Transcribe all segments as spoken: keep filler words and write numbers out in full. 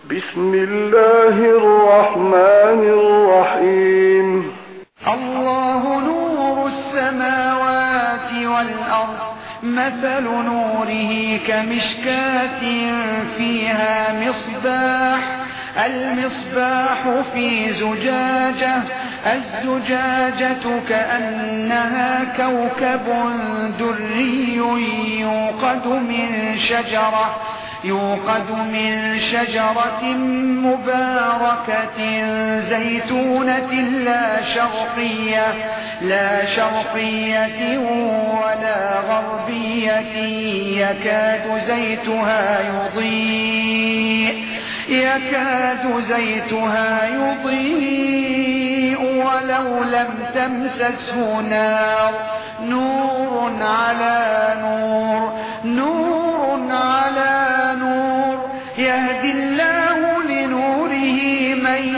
بسم الله الرحمن الرحيم. الله نور السماوات والأرض، مثل نوره كمشكاة فيها مصباح، المصباح في زجاجة، الزجاجة كأنها كوكب دري يوقد من شجرة يوقد من شجرة مباركة زيتونة لا شرقية لا شرقية ولا غربية يكاد زيتها يضيء يكاد زيتها يضيء ولو لم تمسسه نار، نور على نور نور على نور، يهدي الله لنوره من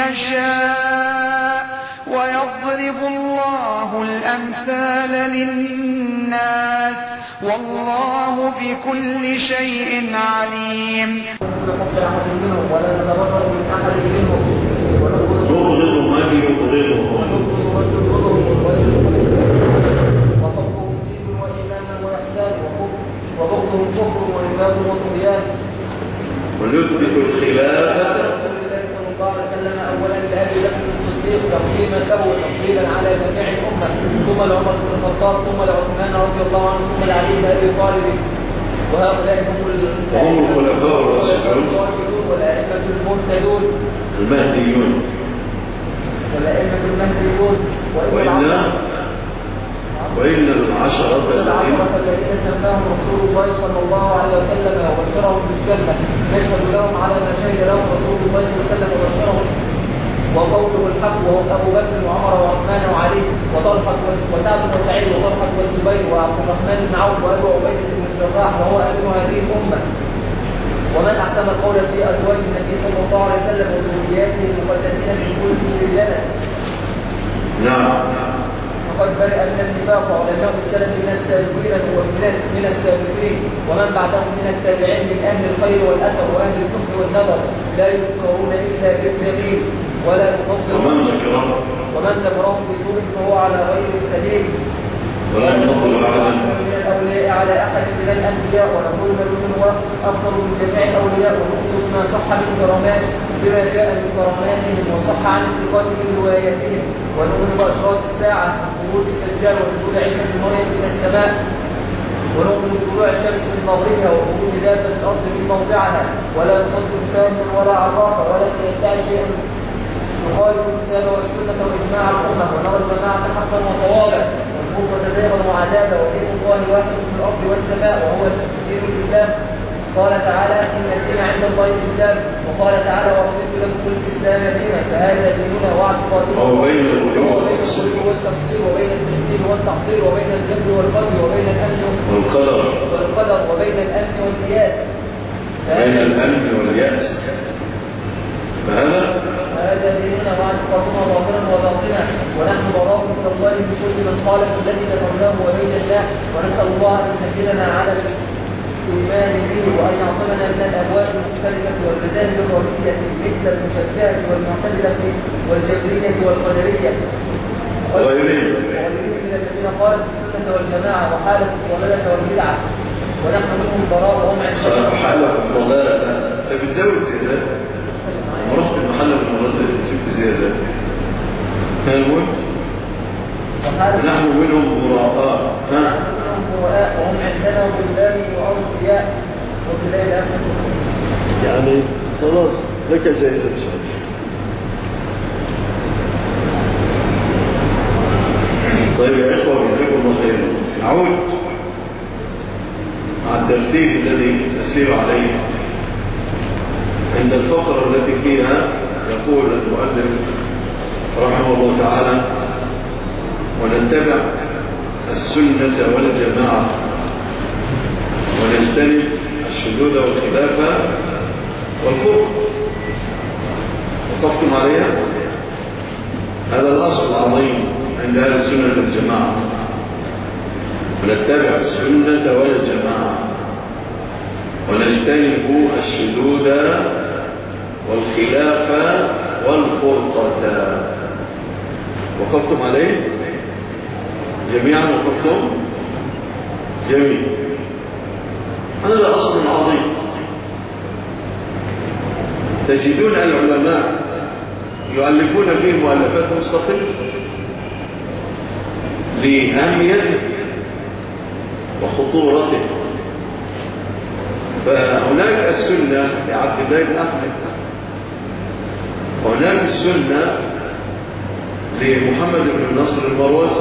يشاء ويضرب الله الأمثال للناس والله بكل شيء عليم. ولا نتبرر من أحد منهم نبغض من يبغضهم وحبهم دين وإيمان وإحسان وبغضهم كفر ونفاق وطغيان، ونثبت الخلافة رسول الله صلى الله عليه وسلم أولا لأبي بكر الصديق تقديما له وتفضيلا على جميع الأمة، ثم لعمر بن الخطاب، ثم لعثمان رضي الله عنه، ثم لعلي بن أبي طالب، وهؤلاء هم الخلفاء الراشدون والأئمة المهتدون المهديون والأئمة المهديون وإن وإن العشرة الذين سماهم رسول الله صلى الله عليه وسلم وبشرهم بالجنة نشهد لهم على ما شهد لهم رسول الله صلى الله عليه وسلم وبشرهم، وقوله الحق وهم أبو بكر وعمر وعثمان وعلي وطلحة وسعد وسعيد وطلحة والزبير وعبد الرحمن بن عوف وأبو عبيدة بن الجراح وهو أمين هذه الأمة. ومن أحسن القول في أزواج النبي صلى الله عليه وسلم وذرياته المقدسين من كل الجنة. نعم. وقد برئ من النفاق علماء السلف من السابقين ومن السابقين ومن بعدهم من التابعين من أهل الخير والأثر وأهل الحكم والنظر لا يذكرون إلا بالجميل ولا يفضلون، ومن ذكرهم بسوء فهو على غير السبيل، ولا نفضل أحدا من الأولياء على أحد من الأنبياء، ونقول من هو أفضل من جميع الأولياء، ونقول ما صح من كرامات بما جاء من كراماتهم وصح عن الثقات من رواياتهم، ونؤمن بأشراط الساعة وخروج الدجال ونزول عيسى بن مريم من السماء، ونؤمن بطلوع الشمس من مغربها وخروج دابة الأرض من موضعها، ولا نصدق كافر ولا عرافة ولا يدعي شيئا يخالف الكتاب والسنة وإجماع الأمة، ونرى الجماعة حقا وصوابا والكفر تزاغا وعذابا، ودين الله واحد في الأرض والسماء وهو دين الإسلام. قال تعالى إن الدين عند الله الإسلام، وقال تعالى ورضيت لكم الإسلام دينا، فهذا ديننا واعتقادنا وبين الغلو والتقصير وبين التشديد والتحضير وبين الجبر والقدر وبين الأمن والقدر والقدر وبين الأمن والسياس بين الأمن واليأس، فهذا هذا ديننا واعتقادنا ظاهرا وباطنا، ونحن براء من الله من كل من خالف الذي ذكرناه وبيناه، ونسأل الله أن يسهلنا على الإيمان به وأن يعصمنا من الأهواء المختلفة والمذاهب الرضية مثل المشبهة والمعتزلة والجبرية والقدرية وغيرهم من الذين قالوا السنة والجماعة وحالة الضلالة والبدعة، ونحن منهم براء وهم عندنا حالة الضلالة. فبتزود زيادات ورحت المحل المرات شفت زيادات فالمهم نحن منهم براء وهم عندنا ظلام وأوصياء وبالله الأمن. يعني خلاص لك جائزة إن شاء الله. طيب يا إخوة جزاكم الله خيرا. نعود مع الترتيب الذي نسير عليه عند الفقرة التي فيها يقول المؤلف رحمه الله تعالى ونتبع السنة والجماعة ونجتنب الشذوذ والخلافة والكفر. وقفتم عليها هذا الأصل العظيم عند أهل السنة والجماعة، ونتبع السنة والجماعة ونجتنب الشذوذ فرقة. وقفتم عليه جميعا؟ وقفتم جميل. هذا أصل عظيم. تجدون العلماء يؤلفون فيه مؤلفات مستقلة لأهميته وخطورته. فهناك السنة لعبد الله بن أحمد، وهناك السنة لمحمد بن نصر المروزي،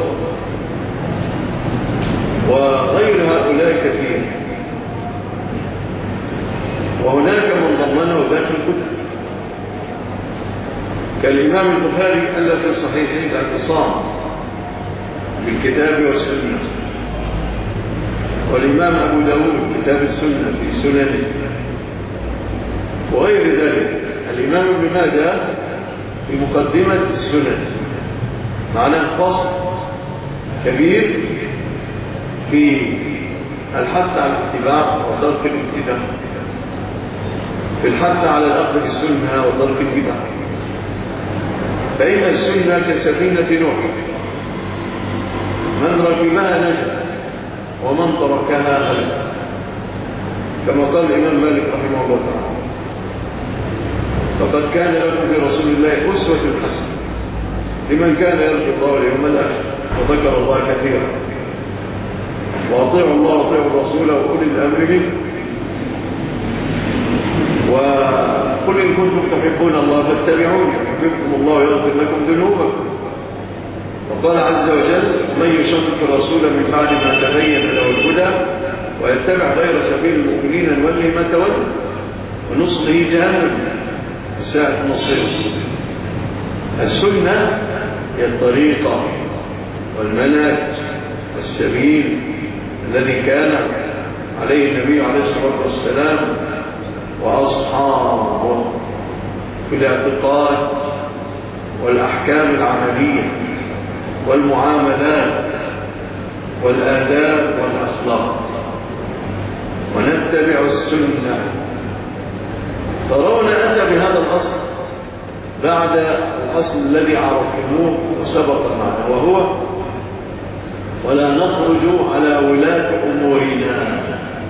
وغير هؤلاء كثير. وهناك من ضمنه ذات الكتب كالإمام البخاري ألف في الصحيحين الاعتصام بالكتاب والسنة، والإمام أبو داود كتاب السنة في سننه، وغير ذلك. الإمام ابن ماجه في مقدمة السنن معناه فصل كبير في الحث على الاتباع وترك الابتداع، في الحث على الأخذ بالسنة وترك البدع. فإن السنة كسفينة نوح، من ركبها نجا ومن تركها هلك، كما قال الإمام مالك رحمه الله تعالى: فقد كان لكم برسول الله أسوة حسنة لمن كان يرجو الله واليوم الآخر وذكر الله كثيرا، وأطيعوا الله وأطيعوا الرسول وأولي الأمر منكم، وقل إن كنتم تحبون الله فاتبعوني يحببكم الله ويغفر لكم ذنوبكم. وقال عز وجل: ومن يشقق الرسول من بعد ما تبين له الهدى ويتبع غير سبيل المؤمنين نوله ما تولى ونصله جهنم ساءت مصيره. السنة هي الطريقة والمنهج والسبيل الذي كان عليه النبي عليه الصلاة والسلام وأصحابه في الاعتقاد والأحكام العملية والمعاملات والآداب والأخلاق. ونتبع السنة. ترون أتى بهذا الأصل بعد الأصل الذي عرفتموه وسبق معنا، وهو: ولا نخرج على ولاة أمورنا.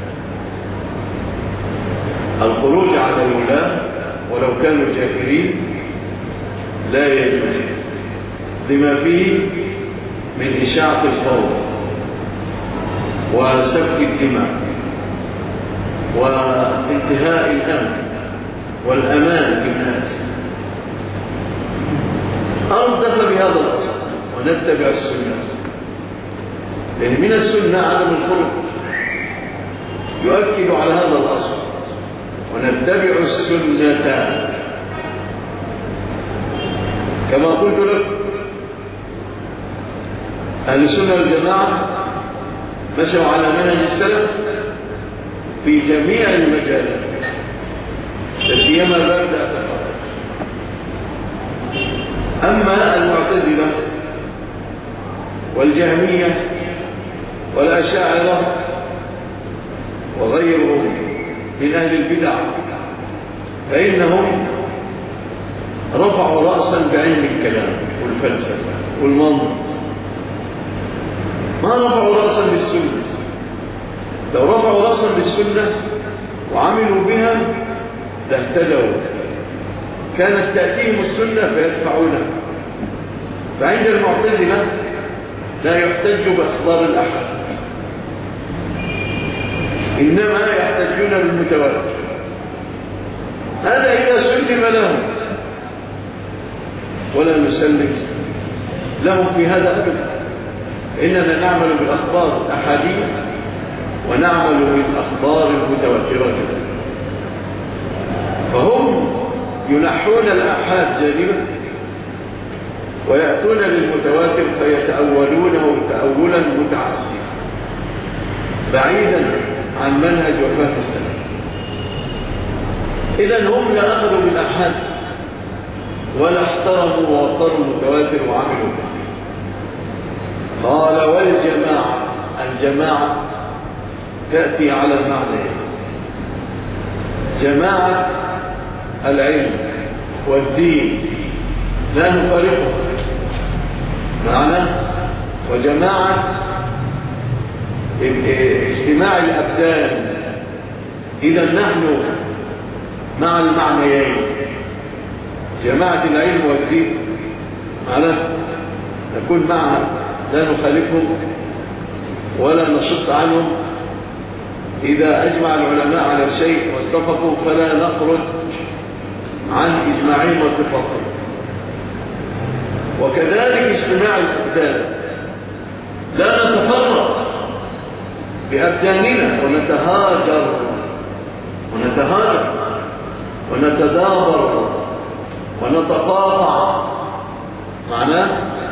الخروج على الولاة ولو كانوا جاهلين لا يجوز، لما فيه من إشاعة الفوضى وسفك الدماء وانتهاء الأمن والأمان بالناس. أردف بهذا الأصل ونتبع السنة، لأن من السنة عدم الخروج يؤكد على هذا الأصل. ونتبع السنة كما قلت لك، أهل السنة والجماعة مشوا على منهج السلف في جميع المجالات، لا سيما باب الاعتقاد. أما المعتزلة والجهمية والأشاعرة وغيرهم من أهل البدع فإنهم رفعوا رأسا بعلم الكلام والفلسفة والمنطق، ما رفعوا رأسا بالسنة. لو رفعوا رأسا بالسنة وعملوا بها لاهتدوا، كانت تأتيهم السنة فيدفعونها. فعند المعتزلة لا يحتج بأخبار الأحد، إنما يحتجون بالمتواتر. هذا إذا سلم لهم، ولا نسلم لهم في هذا أبدا. إننا نعمل بالأخبار الأحادية ونعمل بالأخبار المتواترة. فهم ينحون الآحاد جانبا ويأتون للمتواتر فيتأولونه تأولا متعسفا بعيدا عن منهج وفهم السلف. إذن هم لا أخذوا بالآحاد ولا احترموا ووقروا المتواتر وعملوا به. قال: والجماعة. الجماعة تأتي على المعنى: جماعة العلم والدين لا نفارقه معنا، وجماعة اجتماع الأبدان. إذا نحن مع المعنيين، جماعة العلم والدين معنا نكون معها، لا نخالفهم ولا نشط عنهم. إذا أجمع العلماء على شيء واتفقوا فلا نخرج عن إجماعهم واتفاقهم. وكذلك اجتماع الأبدان، لا نتفرق بأبداننا ونتهاجر ونتهاجر ونتدابر ونتقاطع. معناه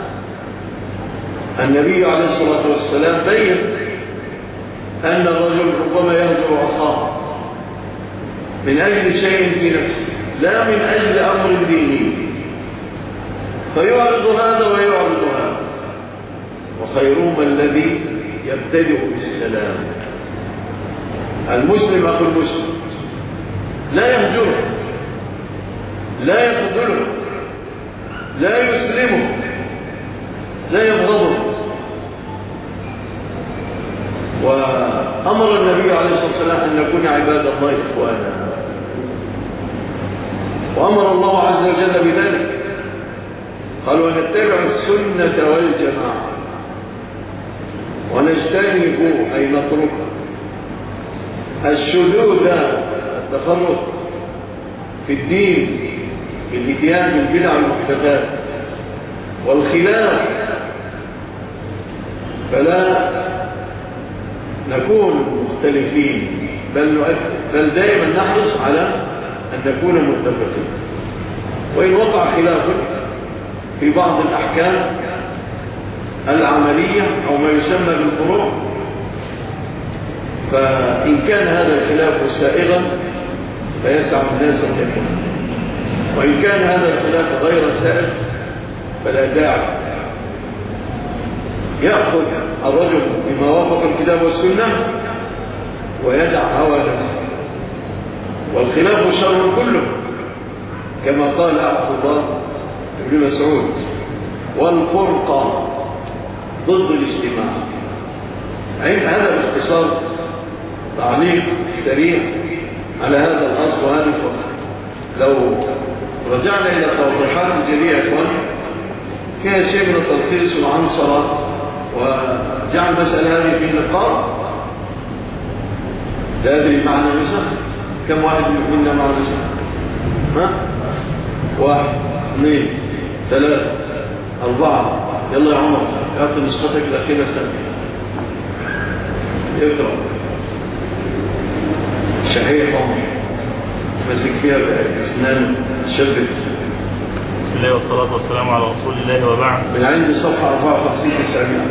النبي عليه الصلاة والسلام بين أن الرجل ربما يهجر أخاه من أجل شيء في نفسه لا من أجل أمر ديني، فيعرض هذا ويعرض هذا، وخيرهما الذي يبتدئ بالسلام. المسلم أخو المسلم لا يهجره، لا يقتله، لا يسلمه، لا يبغضه. وأمر النبي عليه الصلاة والسلام أن نكون عباد الله إخوانا، وأمر الله عز وجل بذلك، قال ونتبع السنة والجماعة ونجتنب أي نترك الشذوذ التفرق في الدين بالاتيان بالبدع والمحدثات والخلاف، فلا نكون مختلفين، بل, بل دائما نحرص على أن نكون متفقين. وإن وقع خلاف في بعض الأحكام العملية أو ما يسمى بالفروع، فإن كان هذا الخلاف سائغا فيسع الناس جميعا، وإن كان هذا الخلاف غير سائغ فلا داعي. يأخذ الرجل بما وافق الكتاب والسنة ويدع هوى نفسه، والخلاف شر كله كما قال عبد الله بن مسعود، والفرقة ضد الاجتماع. هذا باختصار تعليق سريع على هذا الأصل وهذا الفرق. لو رجعنا إلى توضيحات الجريئة إخوان فيها شيء من التلخيص والعنصرة، وجعل المسألة هذه في نقاط لا أدري معنى نسخ. كم واحد منا مع نسخ؟ ها؟ واحد اثنين ثلاثة أربعة. يلا يا عمر أعطي نسختك الأخيرة سنة اقرأ. شحيح عمر مسك فيها بأسنان شبك. بسم الله والصلاة والسلام على رسول الله وبعد. من عند صفحة أربعة وخمسين تسعمائة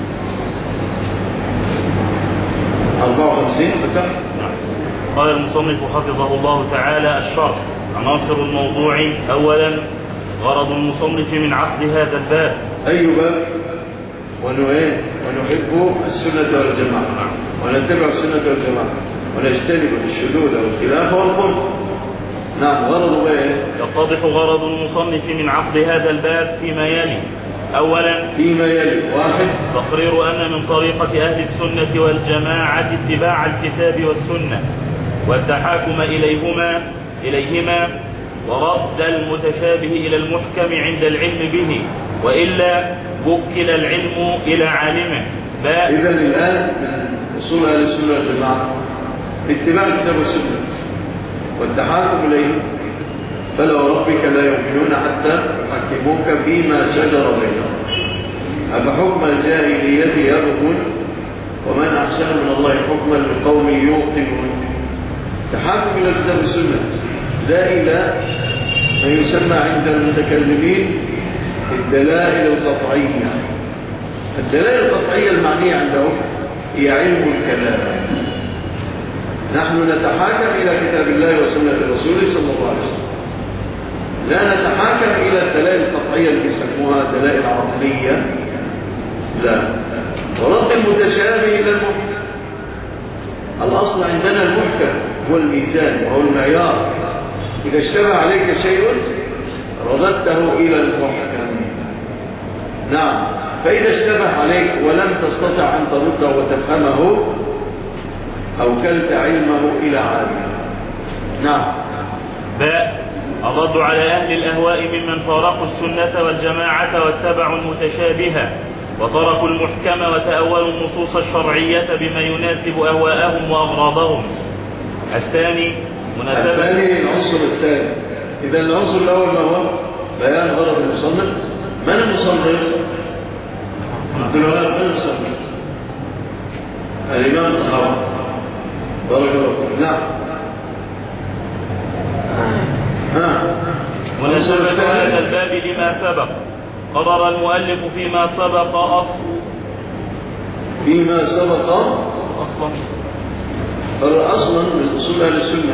أربعة وخمسين فتح. قال المصنف حفظه الله تعالى: الشرح. عناصر الموضوع: أولا غرض المصنف من عقد هذا الباب. أي باب؟ ونوعين: ونحب السنة والجماعة، ونتبع السنة والجماعة، ونجتنب الشذوذ والخلاف والفرق. نعم. غرض ايه؟ يتضح غرض المصنف من عقد هذا الباب فيما يلي. أولا فيما يلي: واحد تقرير أن من طريقة أهل السنة والجماعة اتباع الكتاب والسنة والتحاكم إليهما إليهما ورد المتشابه إلى المحكم عند العلم به، وإلا وكل العلم إلى عالمه. إذن الآن من أصول أهل السنة والجماعة اتباع الكتاب والسنة والتحاكم إليه، فلا وربك لا يؤمنون حتى يحكموك فيما شجر بينهم أفحكم الجاهلية يبغون ومن أحسن من الله حكما لقوم يوقنون. تحاكم إلى الكتاب والسنة، لا إلى ما يسمى عند المتكلمين الدلائل القطعية. الدلائل القطعية المعنية عندهم هي علم الكلام. نحن نتحاكم إلى كتاب الله وسنة رسوله صلى الله عليه وسلم، لا نتحاكم إلى الدلائل القطعية اللي يسموها دلائل عقلية، لا. ورد المتشابه إلى المحكم. الأصل عندنا المحكم هو الميزان وهو المعيار. إذا اشتبه عليك شيء رددته إلى المحكم. نعم. فإذا اشتبه عليك ولم تستطع أن ترده وتفهمه أوكلت علمه إلى عالم. نعم. باء الرد على أهل الأهواء ممن فارقوا السنة والجماعة واتبعوا المتشابهة وتركوا المحكم وتأولوا النصوص الشرعية بما يناسب أهواءهم وأغراضهم. الثاني مناسبة الثاني العنصر الثاني. إذا العنصر الأول ما هو بيان غرض المصنف. من المصنف؟ عبد الوهاب. من المصنف؟ الإمام الطحاوي. بارك الله فيك. نعم. ها. مناسبة هذا الباب لما سبق. قرر المؤلف فيما سبق أصل فيما سبق أصلا قرر أصلا من أصول أهل السنة.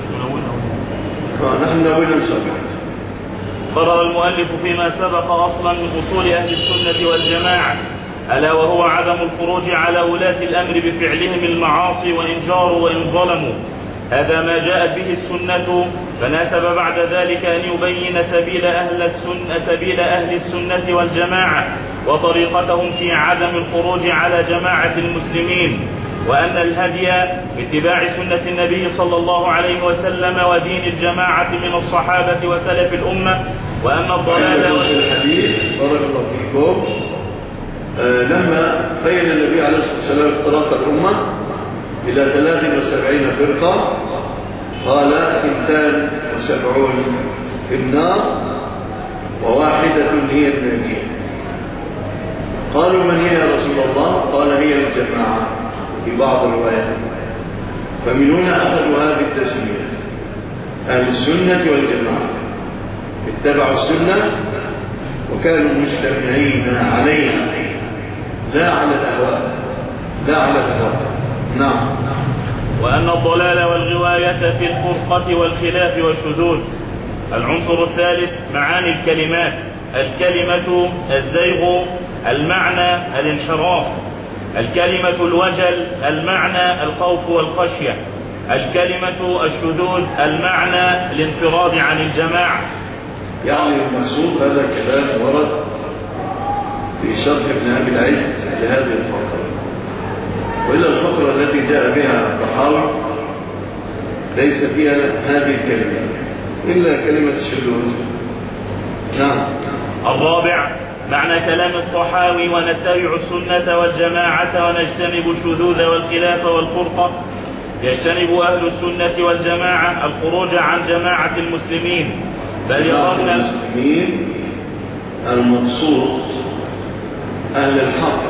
نحن نقول نسبق. قرر المؤلف فيما سبق أصلا من أصول أهل السنة والجماعة، ألا وهو عدم الخروج على ولاة الأمر بفعلهم المعاصي وإن جاروا وإن ظلموا. هذا ما جاءت به السنة، فناسب بعد ذلك أن يبين سبيل أهل السنة سبيل أهل السنة والجماعة وطريقتهم في عدم الخروج على جماعة المسلمين، وأن الهدي باتباع سنة النبي صلى الله عليه وسلم ودين الجماعة من الصحابة وسلف الأمة، وأن الضلال والحديث بارك الله فيكم. آه لما بين النبي عليه الصلاة والسلام افتراق الأمة إلى ثلاث وسبعين فرقة قال اثنتان وسبعون في النار وواحدة هي الناجية. قالوا من هي يا رسول الله؟ قال هي الجماعة في بعض الروايات. فمن هنا أخذوا هذه التسمية أهل السنة والجماعة، اتبعوا السنة وكانوا مجتمعين عليها لا على الأهواء لا على الأهواء. نعم. وأن الضلال والغواية في الفرقة والخلاف والشذوذ. العنصر الثالث معاني الكلمات. الكلمة الزيغ، المعنى الانحراف. الكلمة الوجل، المعنى الخوف والخشية. الكلمة الشذوذ، المعنى الانفراد عن الجماعة. يعني المقصود هذا الكلام ورد في شرح ابن أبي العز لهذه الفقرة، وإلا الفقرة التي جاء بها الطحاوي ليس فيها هذه الكلمة إلا كلمة الشذوذ. نعم. الرابع معنى كلام الطحاوي ونتبع السنة والجماعة ونجتنب الشذوذ والخلاف والفرقة. يجتنب أهل السنة والجماعة الخروج عن جماعة المسلمين، بل يرون المسلمين المقصود أهل الحق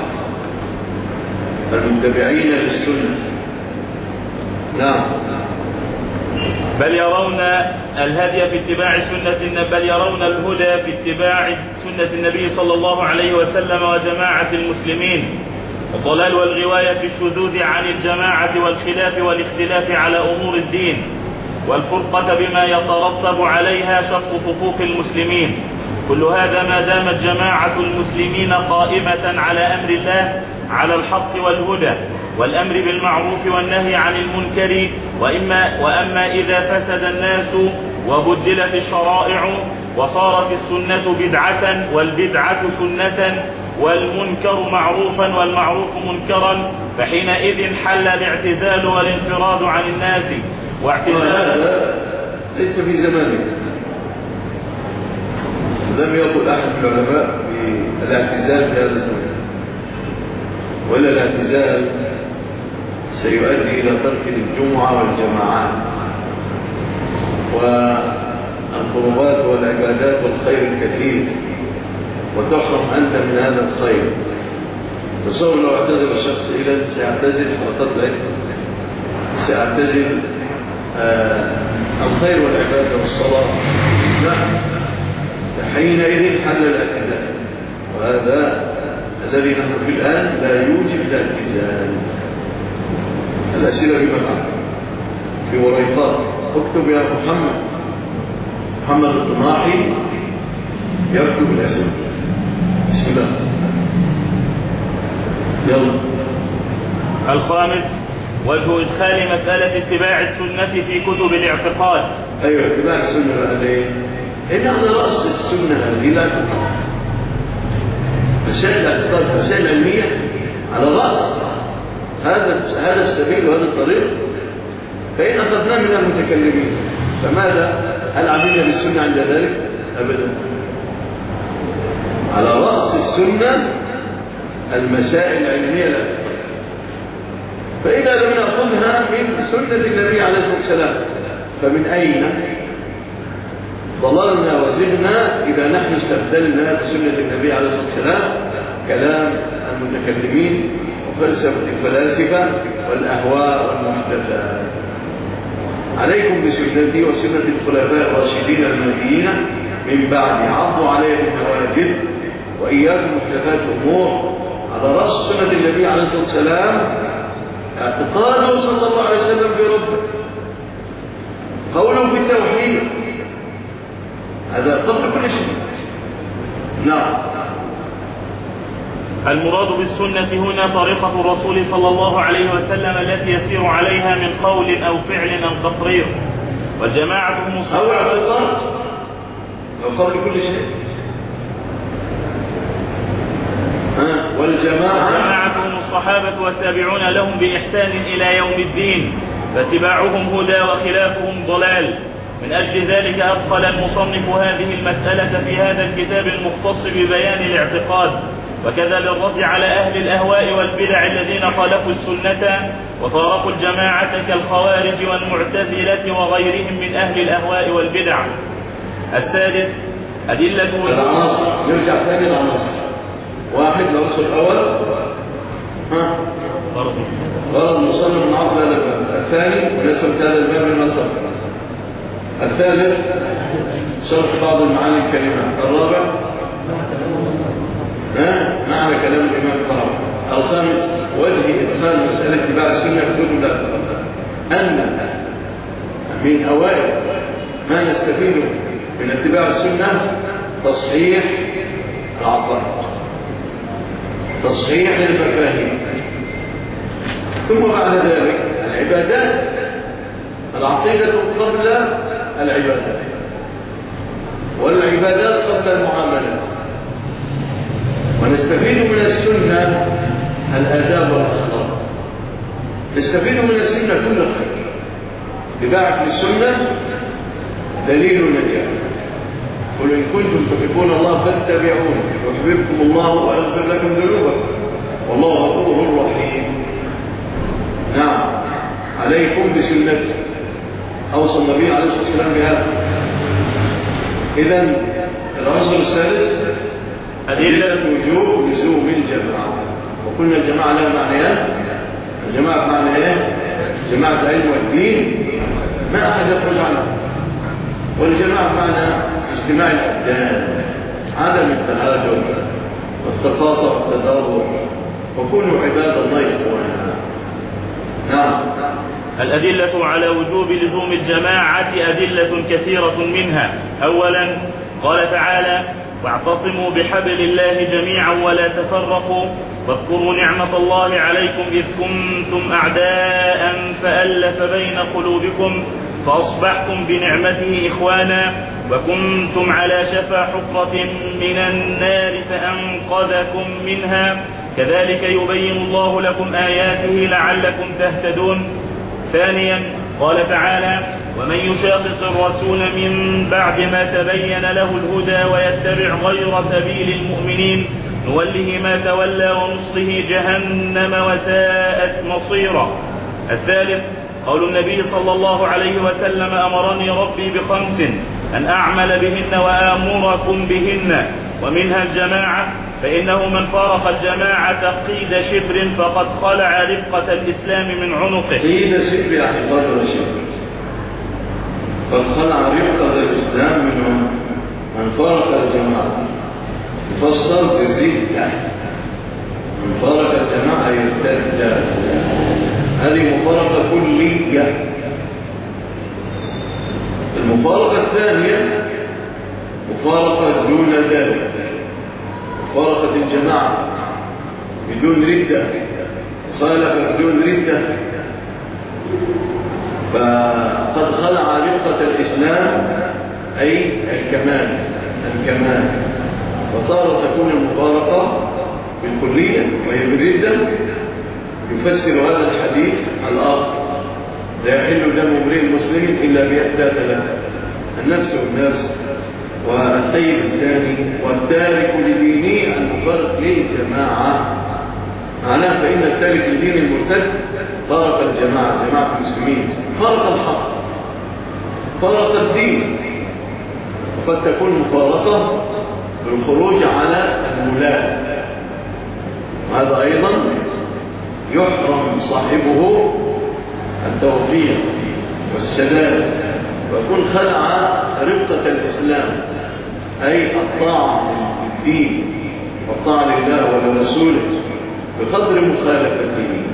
المتبعين للسنة. نعم. بل يرون الهدي في اتباع سنة بل يرون الهدى في اتباع سنة النبي صلى الله عليه وسلم وجماعة المسلمين. الضلال والغواية في الشذوذ عن الجماعة والخلاف والاختلاف على أمور الدين، والفرقة بما يترتب عليها شق صفوف المسلمين. كل هذا ما دامت جماعة المسلمين قائمة على أمر الله على الحق والهدى والأمر بالمعروف والنهي عن المنكر. وإما وأما إذا فسد الناس وبدلت الشرائع وصارت السنة بدعة والبدعة سنة والمنكر معروفا والمعروف منكرا، فحينئذ حل الاعتزال والانفراد عن الناس. واعتزال ليس في زمانه، لم يقل أحد من العلماء بالاعتزال في هذا الزمان، ولا الاعتزال سيؤدي إلى ترك الجمعة والجماعات والقربات والعبادات والخير الكثير، وتحرم أنت من هذا الخير. تصور لو اعتزل الشخص إلى سيعتزل وتطلع سيعتزل آه الخير والعبادة والصلاة، لا، حينئذ حل الاعتزال. وهذا الذي نحن فيه الآن لا يوجب الاعتزال. الأسئلة في مكان في وريقات، اكتب يا محمد محمد الطماحي يكتب الأسئلة. بسم الله. يلا. الخامس وجه إدخال مسألة اتباع السنة في كتب الاعتقاد. أيوة، اتباع السنة بقى ليه؟ إن على رأس السنة هذه لا تقع مسائل الاعتقاد، مسائل علمية على رأس هذا هذا السبيل وهذا الطريق. فإن أخذناه من المتكلمين فماذا؟ هل عملنا بالسنة عند ذلك؟ أبدا. على رأس السنة المسائل العلمية لا تقع. فإذا لم نأخذها من سنة النبي عليه الصلاة والسلام فمن أين ضللنا وزغنا إذا نحن استبدلنا بسنة النبي عليه الصلاة والسلام كلام المتكلمين وفلسفة الفلاسفة والأهواء والمحدثات؟ عليكم بسنتي وسنة الخلفاء الراشدين المهديين من بعد، عضوا عليها بالنواجذ وإياكم محدثات الأمور. على رأس سنة النبي عليه الصلاة والسلام اعتقاده صلى الله عليه وسلم بربه، قوله في التوحيد، هذا قبل كل شيء. نعم. المراد بالسنة هنا طريقة الرسول صلى الله عليه وسلم التي يسير عليها من قول أو فعل أو تقرير، والجماعة هم الصحابة. أو اعتقاد أو قبل كل شيء. والجماعة هم الصحابة والتابعون لهم بإحسان إلى يوم الدين، فاتباعهم هدى وخلافهم ضلال. من أجل ذلك أدخل المصنف هذه المسألة في هذا الكتاب المختص ببيان الاعتقاد، وكذا للرد على أهل الأهواء والبدع الذين خالفوا السنة وفارقوا الجماعة كالخوارج والمعتزلة وغيرهم من أهل الأهواء والبدع. السادس أدلة العناصر. نرجع ثاني العناصر. واحد العنصر الأول ها غرض المصنف من عقد هذا الباب. الثاني ونسبة هذا الباب للنصر. الثالث شرح بعض المعاني الكلمات. الرابع ها معنى كلام الإمام الطحاوي. الخامس وجه إدخال مسألة اتباع السنة في كتب الله، أن من أوائل ما نستفيد من اتباع السنة تصحيح العقائد، تصحيح للمفاهيم، ثم بعد ذلك العبادات. العقيدة قبل العبادات، والعبادات قبل المعاملات. ونستفيد من السنة الآداب والأخلاق، نستفيد من السنة كل خير. اتباعك للسنة دليل النجاة. قل إن كنتم تحبون الله فاتبعون يحببكم الله ويغفر لكم ذنوبكم والله غفور رحيم. نعم. عليكم بسنتي، أوصى النبي عليه الصلاة والسلام بهذا. إذن العنصر الثالث أدلة وجوب لزوم الجماعة. وقلنا الجماعة لها معنيان. الجماعة معنى ايه؟ جماعة العلم والدين، ما أحد يخرج عنها. والجماعة معنى اجتماع الأبدان، عدم التهاجر والتقاطع والتدابر، وكونوا عباد الله إخوانا. نعم. الأدلة على وجوب لزوم الجماعة أدلة كثيرة منها. أولا قال تعالى: واعتصموا بحبل الله جميعا ولا تفرقوا واذكروا نعمة الله عليكم إذ كنتم أعداء فألف بين قلوبكم فأصبحتم بنعمته إخوانا وكنتم على شفا حفرة من النار فأنقذكم منها كذلك يبين الله لكم آياته لعلكم تهتدون. ثانيا قال تعالى: ومن يشاقق الرسول من بعد ما تبين له الهدى ويتبع غير سبيل المؤمنين نوله ما تولى ونصله جهنم وساءت مصيرا. الثالث قول النبي صلى الله عليه وسلم: أمرني ربي بخمس أن أعمل بهن وآمركم بهن، ومنها الجماعة، فإنه من فارق الجماعة قيد شبر فقد خلع رفقة الإسلام من عنقه. قيد شبر يا حفاظ الشبر، قد خلع رفقة الإسلام من عنقه. من فارق الجماعة يفسر بالردة، من فارق الجماعة يرتد، هذه مفارقة كلية. المفارقة الثانية مفارقة دون ذلك، مفارقة الجماعة بدون ردة، مخالفة بدون ردة، فقد خلع رفقة الإسلام أي الكمال الكمال. وتارة تكون المفارقة بالكلية وهي بالردة. يفسر هذا الحديث الآخر: لا يحل دم امرئ مسلم إلا بإحدى ثلاثة: النفس والنفس، والثيب الثاني، والتارك لدينه المفارق للجماعة. معناه فإن التارك لدين المرتد فارق الجماعة، جماعة المسلمين، فارق الحق، فارق الدين. وقد تكون مفارقة بالخروج على الولاة، وهذا أيضا يحرم صاحبه التوفيق والسداد، ويكون خلع ربقة الإسلام، أي الطاعة للدين والطاعة لله ولرسوله بقدر مخالفته.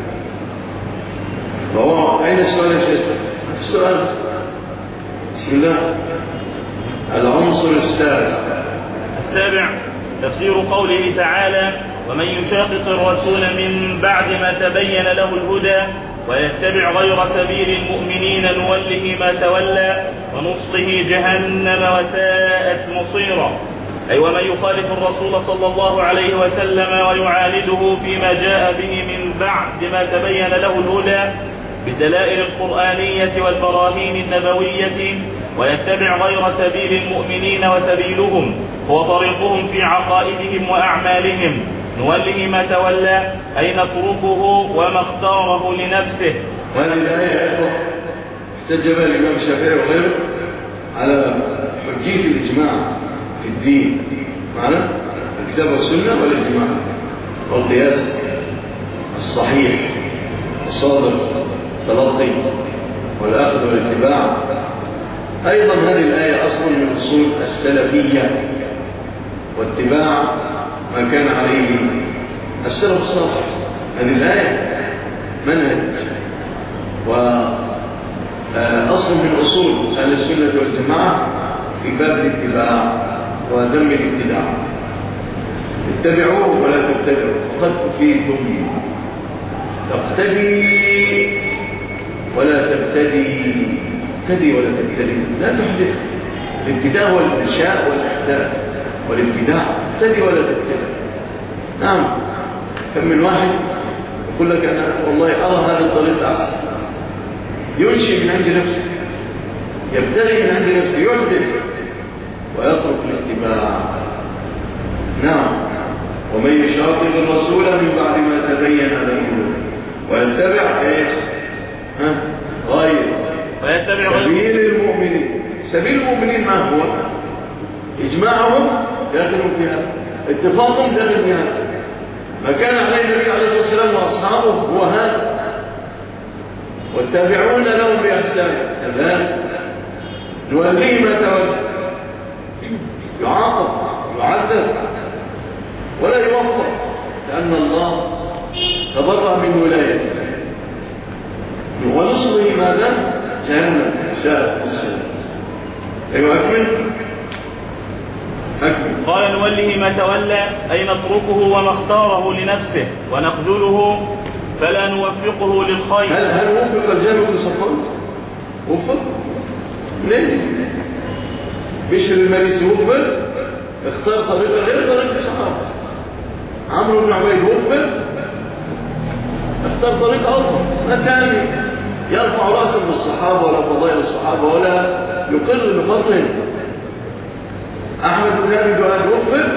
فهو أين السؤال يا شيخ؟ السؤال بسم الله. العنصر السابع السابع تفسير قوله تعالى: ومن يشاقق الرسول من بعد ما تبين له الهدى ويتبع غير سبيل المؤمنين نوله ما تولى ونصله جهنم وساءت مصيرا. أي ومن يخالف الرسول صلى الله عليه وسلم ويعانده فيما جاء به من بعد ما تبين له الهدى بالدلائل القرآنية والبراهين النبوية ويتبع غير سبيل المؤمنين وسبيلهم هو طريقهم في عقائدهم وأعمالهم نوله ما تولى، أي نتركه وما اختاره لنفسه. وهذه الآية أيضا احتج بها الإمام الشافعي وغيره على حجية الإجماع في الدين، معنا الكتاب والسنة والإجماع والقياس الصحيح الصادق التلقي والأخذ والاتباع. أيضا هذه الآية أصل من أصول السلفية واتباع ما كان عليه السلف الصالح. هذه الآية منهج وأصل من أصول أهل السنة والجماعة في باب الاتباع وذم الابتداع. اتبعوه ولا تبتدعوا وقد كفيتم. تقتدي ولا تبتدي، تبتدي ولا تبتدي، لا تحدث. الابتداء هو الانشاء والاحداث، والابتداع تبتدي ولا تبتدي. نعم، كم من واحد يقول لك أنا والله أرى هذا الطريق أحسن، ينشئ من عند نفسه، يبتدئ من عند نفسه، يحدث ويترك الاتباع. نعم، ومن يشاقق الرسول من بعد ما تبين له ويتبع ايش؟ ها؟ غير ويتبع سبيل المؤمنين. سبيل المؤمنين ما هو؟ اجماعهم داخل في هذا، اتفاقهم داخل في هذا، ما كان عليه النبي عليه الصلاه والسلام واصحابه هو هذا، والتابعون لهم باحسان كذلك نوليه ما تولى، يعاقب يعذب ولا يوفق، لأن الله تبرأ من ولايته. ونصله ماذا؟ جهنم ساءت مصيرا. أيوة أكمل أكمل. قال نوله ما تولى، أي نتركه وما اختاره لنفسه ونخذله فلا نوفقه للخير. هل هل وفق الجانب بن صفوان؟ وفق؟ ليه؟ بشر المريسي وفق؟ اختار طريقة غير طريقة الصحابة. عمرو بن عبيد وفق؟ اختار طريقة أخرى، ما كان يرفع رأسا بالصحابة ولا فضائل الصحابة ولا يقر بفضلهم. أحمد بن أبي دؤاد وفق؟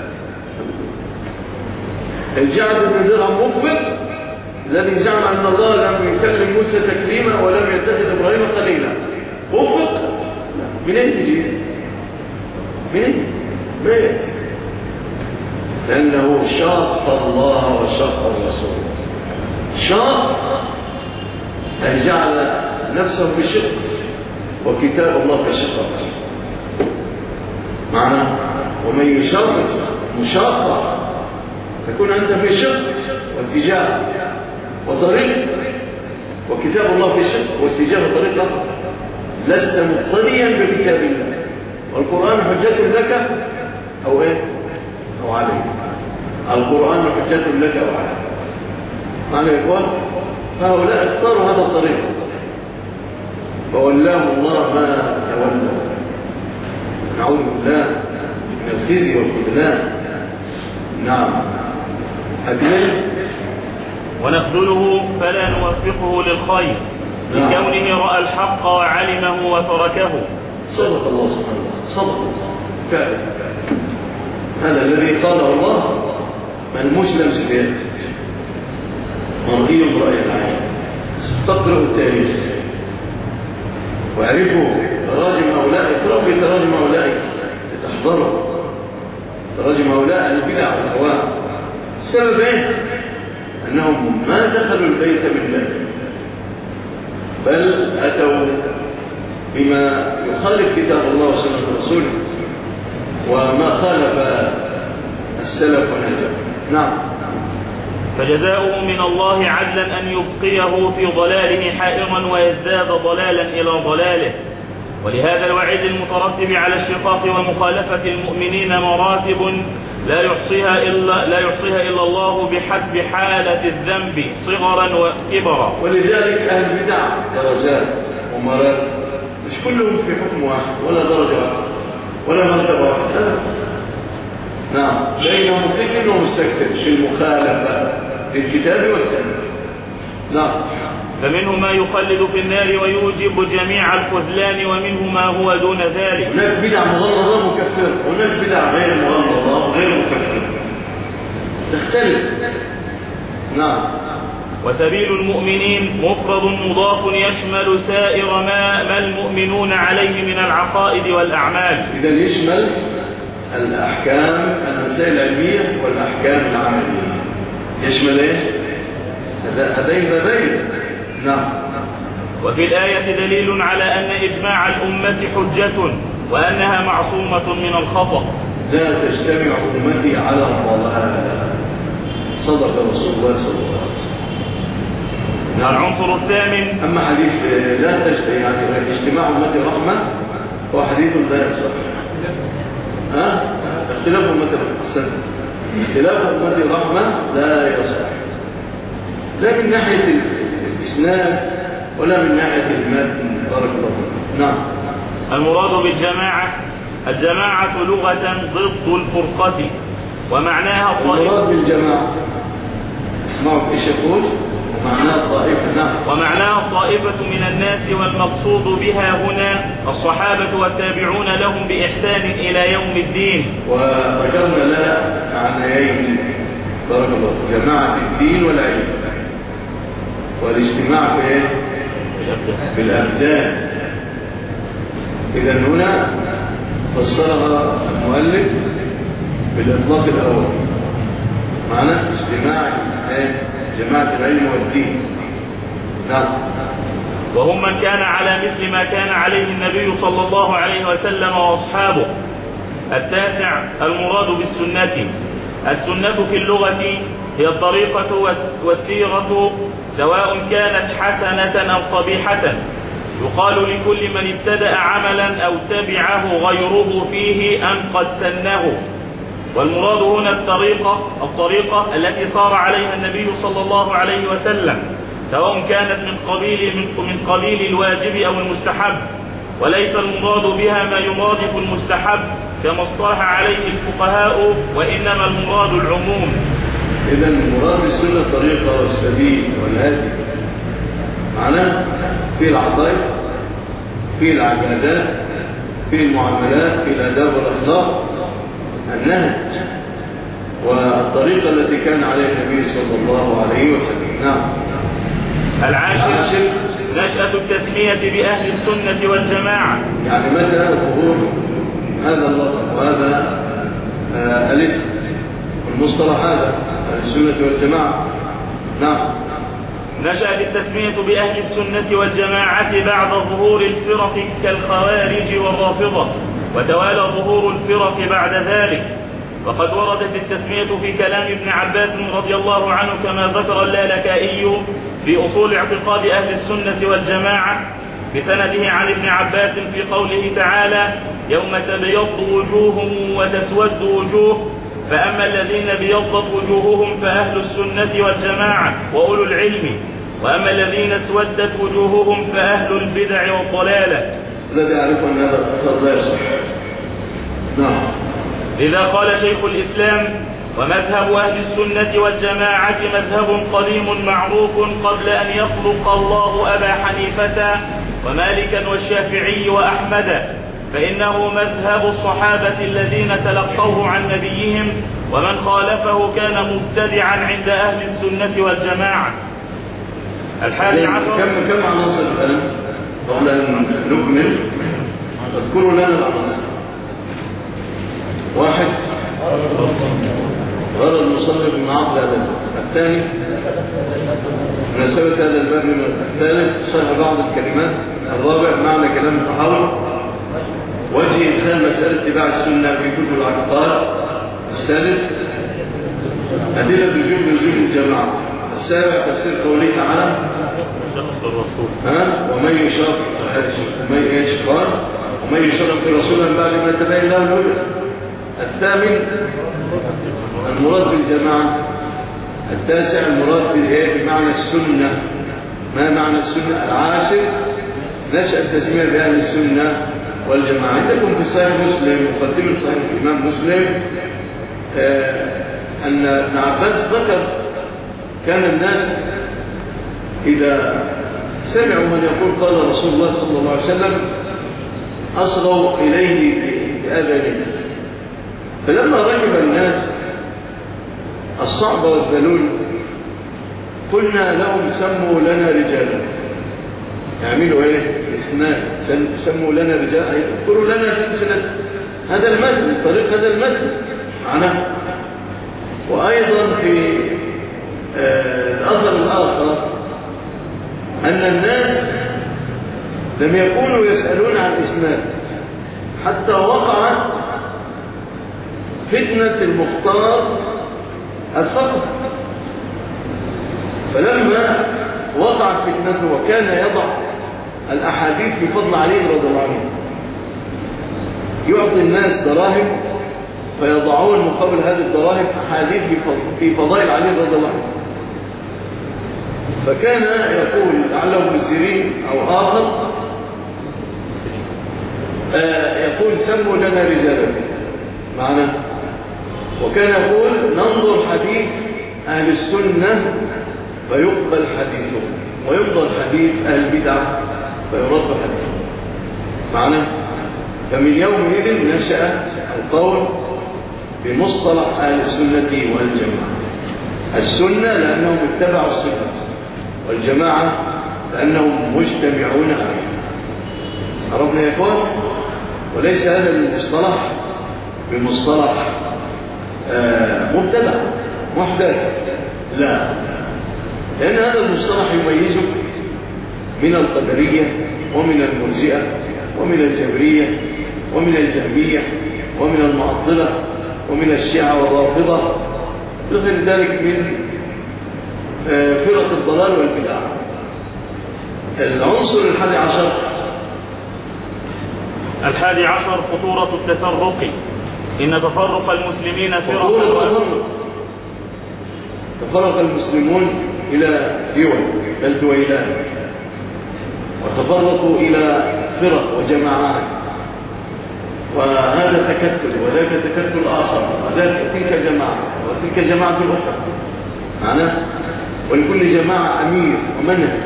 الجعد بن درهم وفق؟ الذي زعم أن الله لم يكلم موسى تكليما ولم يتخذ إبراهيم خليلا، وفق؟ من أين تجي؟ من أين؟ ما يأتي؟ لأنه شاق الله وشاق الرسول. شاق أن جعل نفسه في شق وكتاب الله في شق. معنى ومن يشاق مشاقة تكون أنت في شق واتجاه وطريق، وكتاب الله في شق واتجاه وطريق آخر. لست مقتديا بكتاب الله، والقرآن حجة لك أو إيه؟ أو عليك. القرآن حجة لك أو عليك. معنى يا إخوان فهؤلاء اختاروا هذا الطريق فولاه الله ما تولى. نعوذ بالله من الخزي والخذلان. نعم. حديث ونخذله فلا نوفقه للخير لكونه رأى الحق وعلمه وتركه. صدق الله سبحانه وتعالى، صدق الله فعلا. هذا الذي قاله الله: من مسلم سبيل مرئي رأي العين. استقرأوا التاريخ واعرفوا تراجم هؤلاء، اقرأوا في تراجم هؤلاء لتحضروا تراجم هؤلاء البدع والأهواء. السبب ايه؟ أنهم ما دخلوا البيت من باب، بل أتوا بما يخالف كتاب الله وسنة رسوله وما خالف السلف ونهجه. نعم. فجزاؤه من الله عدلا أن يبقيه في ضلاله حائرا ويزداد ضلالا إلى ضلاله. ولهذا الوعيد المترتب على الشقاق ومخالفة المؤمنين مراتب لا يحصيها إلا, لا يحصيها إلا الله بحسب حالة الذنب صغرا وكبرا. ولذلك أهل البدع درجات ومراتب، مش كلهم في حكم واحد ولا درجة واحدة ولا مرتبة واحدة. نعم. بينهم ذكر ومستكثر في المخالفة للكتاب والسنة. نعم. فمنه ما يخلد في النار ويوجب جميع الخذلان، ومنه ما هو دون ذلك. هناك بدع مغلظة مكفرة، وهناك بدع غير مغلظة وغير مكفرة، تختلف. نعم. وسبيل المؤمنين مفرد مضاف يشمل سائر ما, ما المؤمنون عليه من العقائد والأعمال. إذا يشمل الأحكام المسائل العلمية والأحكام العملية. يشمل إيه؟ هذين بابين. نعم. وفي الآية دليل على أن إجماع الأمة حجة وأنها معصومة من الخطأ. لا تجتمع أمتي على ضلالة. صدق رسول الله صلى الله عليه وسلم. نعم. العنصر الثامن. أما حديث لا تجتمع يعني اجتماع أمتي رحمة هو حديث لا يصح. ها؟ اختلاف أمتي رحمة. اختلاف أمتي رحمة لا يصح، لا من ناحية الإسناد ولا من ناحية المتن. بارك الله فيك. نعم. المراد بالجماعة الجماعة لغة ضد الفرقة، ومعناها الطائفة. المراد بالجماعة اسمعوا ايش يقول؟ ومعناها الطائفة. نعم. ومعناها الطائفة من الناس، والمقصود بها هنا الصحابة والتابعون لهم بإحسان إلى يوم الدين. وذكرنا لها معنيين بارك الله، جماعة الدين والعلم، والاجتماع في ايه؟ بالأبدان. إذا هنا فسرها المؤلف بالإطلاق الأول، معنى اجتماع ايه؟ جماعة العلم والدين. نعم. وهم من كان على مثل ما كان عليه النبي صلى الله عليه وسلم وأصحابه. التاسع المراد بالسنة. السنة في اللغة هي الطريقة والسيرة، سواء كانت حسنة أو قبيحة. يقال لكل من ابتدأ عملا أو تبعه غيره فيه أن قد سنه. والمراد هنا الطريقة الطريقة التي صار عليها النبي صلى الله عليه وسلم، سواء كانت من قبيل من قبيل الواجب أو المستحب، وليس المراد بها ما يرادف المستحب كما اصطلح عليه الفقهاء، وإنما المراد العموم. إذا المراد بالسنة الطريقة والسبيل والهدي، معناه في العقائد، في العبادات، في المعاملات، في الآداب والأخلاق، النهج والطريقة التي كان عليها النبي صلى الله عليه وسلم. نعم. العاشر نشأة التسمية بأهل السنة والجماعة. يعني متى ظهور هذا اللفظ وهذا آه الاسم المصطلح هذا أهل السنة والجماعة. نعم. نشأت التسمية بأهل السنة والجماعة بعد ظهور الفرق كالخوارج والرافضة، وتوالى ظهور الفرق بعد ذلك. وقد وردت التسمية في كلام ابن عباس رضي الله عنه كما ذكر اللالكائي في أصول اعتقاد أهل السنة والجماعة بسنده عن ابن عباس في قوله تعالى: يوم تبيض وجوه وتسود وجوه، فأما الذين بيضت وجوههم فأهل السنة والجماعة وأولو العلم، وأما الذين اسودت وجوههم فأهل البدع والضلالة. الذي يعرف أن هذا الأثر لا يصح، نعم. لذا قال شيخ الإسلام: ومذهب أهل السنة والجماعة مذهب قديم معروف قبل أن يخلق الله أبا حنيفة ومالكا والشافعي وأحمد، فإنه مذهب الصحابة الذين تلقوه عن نبيهم، ومن خالفه كان مبتدعا عند أهل السنة والجماعة. الحادي عشر. كم كم عناصر الآن قبل أن نكمل؟ اذكروا لنا العناصر. واحد، غرض المصنف من عقد هذا الباب. الثاني، مناسبة هذا الباب. الثالث، شرح بعض الكلمات. الرابع، معنى كلام الطحاوي. وجه إدخال مسألة اتباع السنة في كتب العقائد. السادس، أدلة وجوب لزوم الجماعة. السابع، تفسير قوله تعالى: ها ومن يشاقق ومن يشقى ومن يشاقق الرسول من بعد ما تبين له الهدى. الثامن، المراد بالجماعة. التاسع، المراد بمعنى السنة. ما معنى السنة؟ العاشر، نشأ التسمية بأهل السنة والجماعة. عندكم في صحيح مسلم، مقدمة صحيح الإمام مسلم، آه أن ابن عباس ذكر كان الناس إذا سمعوا من يقول قال رسول الله صلى الله عليه وسلم أصغوا إليه بأذانهم، فلما ركب الناس الصعب والذلول قلنا لهم سموا لنا رجالا. يعملوا ايه؟ اسناد، سموا لنا رجالا، اذكروا لنا سلسلة هذا المتن، طريق هذا المتن معناه. وأيضا في آه الأثر الآخر أن الناس لم يكونوا يسألون عن إسناد حتى وقعت فتنة المختار الثقفي، فلما وقعت فتنته وكان يضع الأحاديث في فضل علي رضي الله عنه، يعطي الناس دراهم فيضعون مقابل هذه الدراهم أحاديث في فضائل علي رضي الله عنه. فكان يقول لعله ابن سيرين أو آخر آه يقول سموا لنا رجالا معنا، وكان يقول ننظر حديث أهل السنة فيقبل حديثهم، ويفضل حديث أهل البدع فيرد حديثهم معنا. فمن يومئذ نشأ القول بمصطلح أهل السنة والجماعة. السنة لأنهم اتبعوا السنة، والجماعة لأنهم مجتمعون عليها. عرفنا يا إخوان؟ وليس هذا المصطلح بمصطلح آه مبتدع محدث، لا، لأن هذا المصطلح يميزه من القدرية ومن المرجئة ومن الجبرية ومن الجهمية ومن المعطلة ومن الشيعة والرافضة وغير ذلك من آه فرق الضلال والبدع. العنصر الحادي عشر. الحادي عشر خطورة التفرق. إن تفرق المسلمين فرق تفرق. تفرق المسلمون إلى دول بل دويلات، وتفرقوا إلى فرق وجماعات، وهذا تكتل وذاك تكتل آخر، وذاك تلك جماعة وتلك جماعة أخرى معناه. ولكل جماعة أمير ومنهج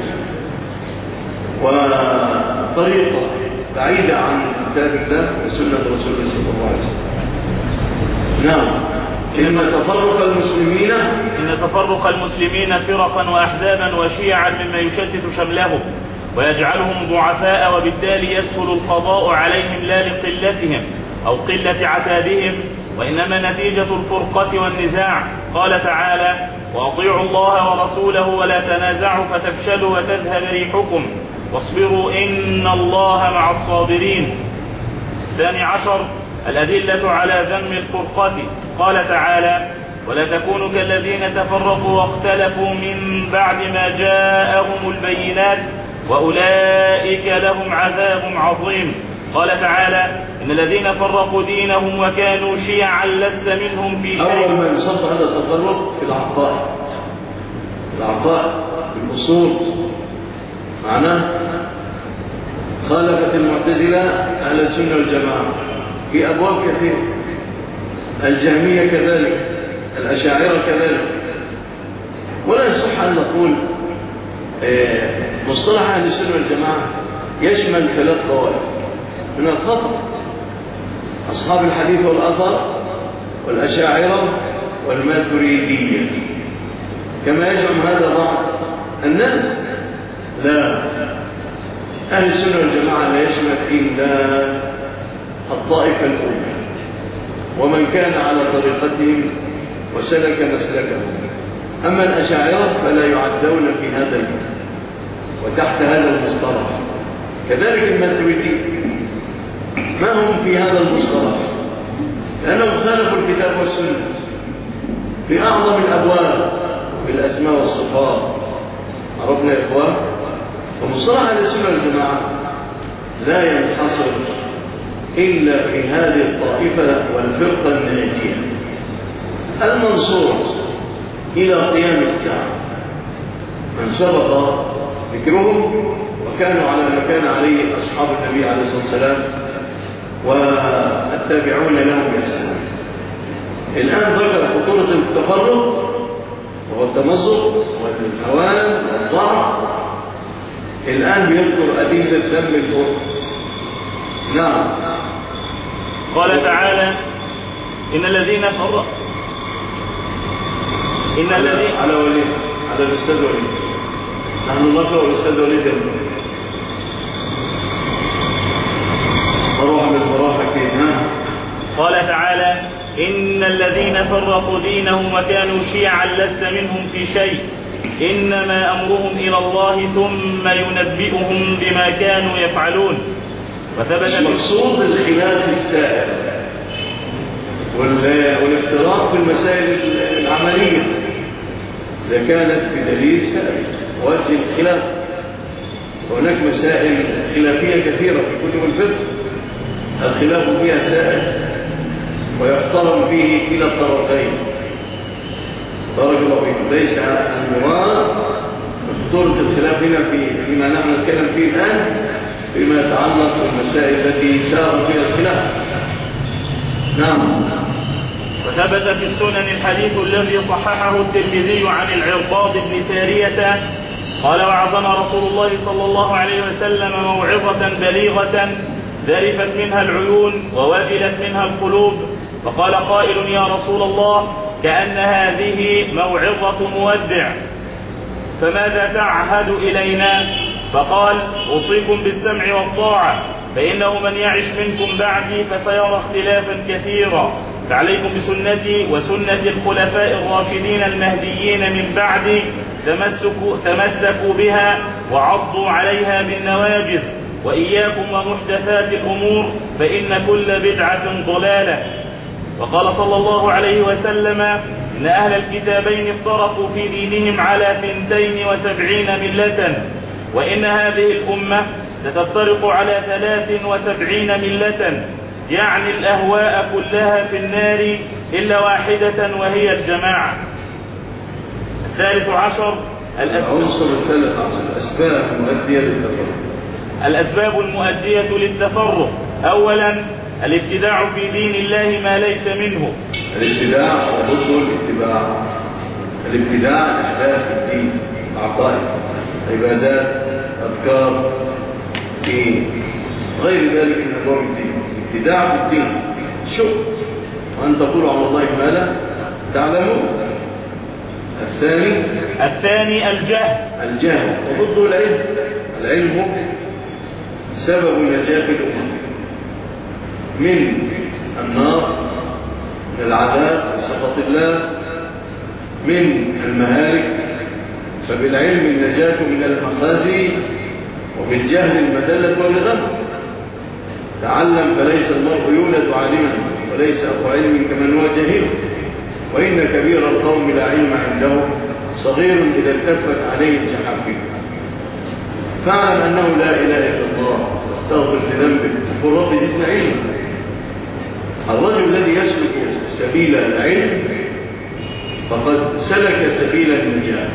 وطريقة بعيدة عن كتاب الله وسنة رسول الله صلى الله عليه وسلم. نعم. إن تفرق المسلمين إن تفرق المسلمين فرقا وأحزابا وشيعا مما يشتت شملهم ويجعلهم ضعفاء، وبالتالي يسهل القضاء عليهم لا لقلتهم أو قلة عتادهم، وإنما نتيجة الفرقة والنزاع. قال تعالى: وأطيعوا الله ورسوله ولا تنازعوا فتفشلوا وتذهب ريحكم واصبروا إن الله مع الصابرين. الثاني عشر الأدلة على ذم الفرقة. قال تعالى: ولا تكونوا كالذين تفرقوا واختلفوا من بعد ما جاءهم البينات وأولئك لهم عذاب عظيم. قال تعالى: إن الذين فرقوا دينهم وكانوا شيعا لست منهم في شيء. أول ما يصب هذا التفرق في العقائد، العقائد الأصول معناه خالفت المعتزلة أهل السنة والجماعة، في أبواب كثيرة، الجهمية كذلك، الأشاعرة كذلك. ولا يصح أن نقول مصطلح أهل السنة والجماعة يشمل ثلاث طوائف، من الخطأ أصحاب الحديث والأثر والأشاعرة والماتريدية كما يزعم هذا بعض الناس. لا، أهل السنة والجماعة لا يشمل إلا الطائفة الأولى ومن كان على طريقتهم وسلك مسلكهم. أما الأشاعرة فلا يعدون في هذا المعنى وتحت هذا المصطلح، كذلك الماتريدية ما هم في هذا المصطلح، لأنهم خالفوا الكتاب والسنة في أعظم الأبواب في الأسماء والصفات. عرفنا يا إخوان؟ فمصطلح أهل السنة والجماعة لا ينحصر إلا في هذه الطائفة والفرقة الناجية المنصورة إلى قيام الساعة، من سبق ذكرهم وكانوا على ما كان عليه أصحاب النبي عليه الصلاة والسلام والتابعون لهم بإحسان. الآن ذكر خطورة التفرق والتمزق والهوان والضعف، الآن بيذكر أدلة ذم الكفر. نعم. قال تعالى: إن الذين فرقوا إن على الذين على ولي على الأستاذ ولي، نحن نقرأ الأستاذ ولي جنبه مروح بالمراحة كده. قال تعالى: إن الذين فرقوا دينهم وكانوا شيعا لست منهم في شيء إنما أمرهم إلى الله ثم ينبئهم بما كانوا يفعلون. وثبت المقصود الخلاف السائر والافتراق في المسائل العملية إذا كانت في دليل سائر وجه الخلاف. هناك مسائل خلافية كثيرة في كتب الفقه الخلاف فيها سائر ويحترم فيه كلا الطرفين. بارك الله فيكم. ليس المراد خطورة الخلاف هنا في فيما نحن نتكلم فيه الآن فيما يتعلق بالمسائل التي سار فيها الخلاف. نعم. وثبت في السنن الحديث الذي صححه الترمذي عن العرباض بن سارية قال: وعظنا رسول الله صلى الله عليه وسلم موعظة بليغة ذرفت منها العيون ووجلت منها القلوب، فقال قائل: يا رسول الله، كأن هذه موعظة مودع، فماذا تعهد إلينا؟ فقال: أوصيكم بالسمع والطاعة، فإنه من يعش منكم بعدي فسيرى اختلافا كثيرا، فعليكم بسنتي وسنة الخلفاء الراشدين المهديين من بعدي، تمسكوا, تمسكوا بها وعضوا عليها بالنواجذ، وإياكم ومحدثات الأمور فإن كل بدعة ضلالة. وقال صلى الله عليه وسلم: إن أهل الكتابين افترقوا في دينهم على ثنتين وسبعين ملة، وإن هذه الأمة ستفترق على ثلاث وسبعين ملة، يعني الأهواء كلها في النار إلا واحدة وهي الجماعة. الثالث عشر العنصر الثالث عشر الأسباب المؤدية للتفرق. الأسباب المؤدية للتفرق: أولا الابتداع في دين الله ما ليس منه. الابتداع وضد الاتباع. الابتداع الإحداث في الدين، عقائد، عبادات، أذكار، في غير ذلك من أبواب الدين. ابتداع في الدين شو وأن تقولوا على الله ما لا تعلمون. الثاني الثاني الجهل. الجهل وضده العلم. العلم سبب نجاة الأمة من النار، من العذاب بسخط الله، من المهالك. فبالعلم النجاة من المخازي، وبالجهل المدلة والغم. تعلم فليس المرء يولد عالما، وليس أخو علم كمن هو جاهل، وإن كبير القوم لا علم عنده، صغير إذا التفت عليه الجحافل. فاعلم أنه لا إله إلا الله، واستغفر لذنبك، وقل رب زدنا علما. الرجل الذي يسلك سبيل العلم فقد سلك سبيل النجاة،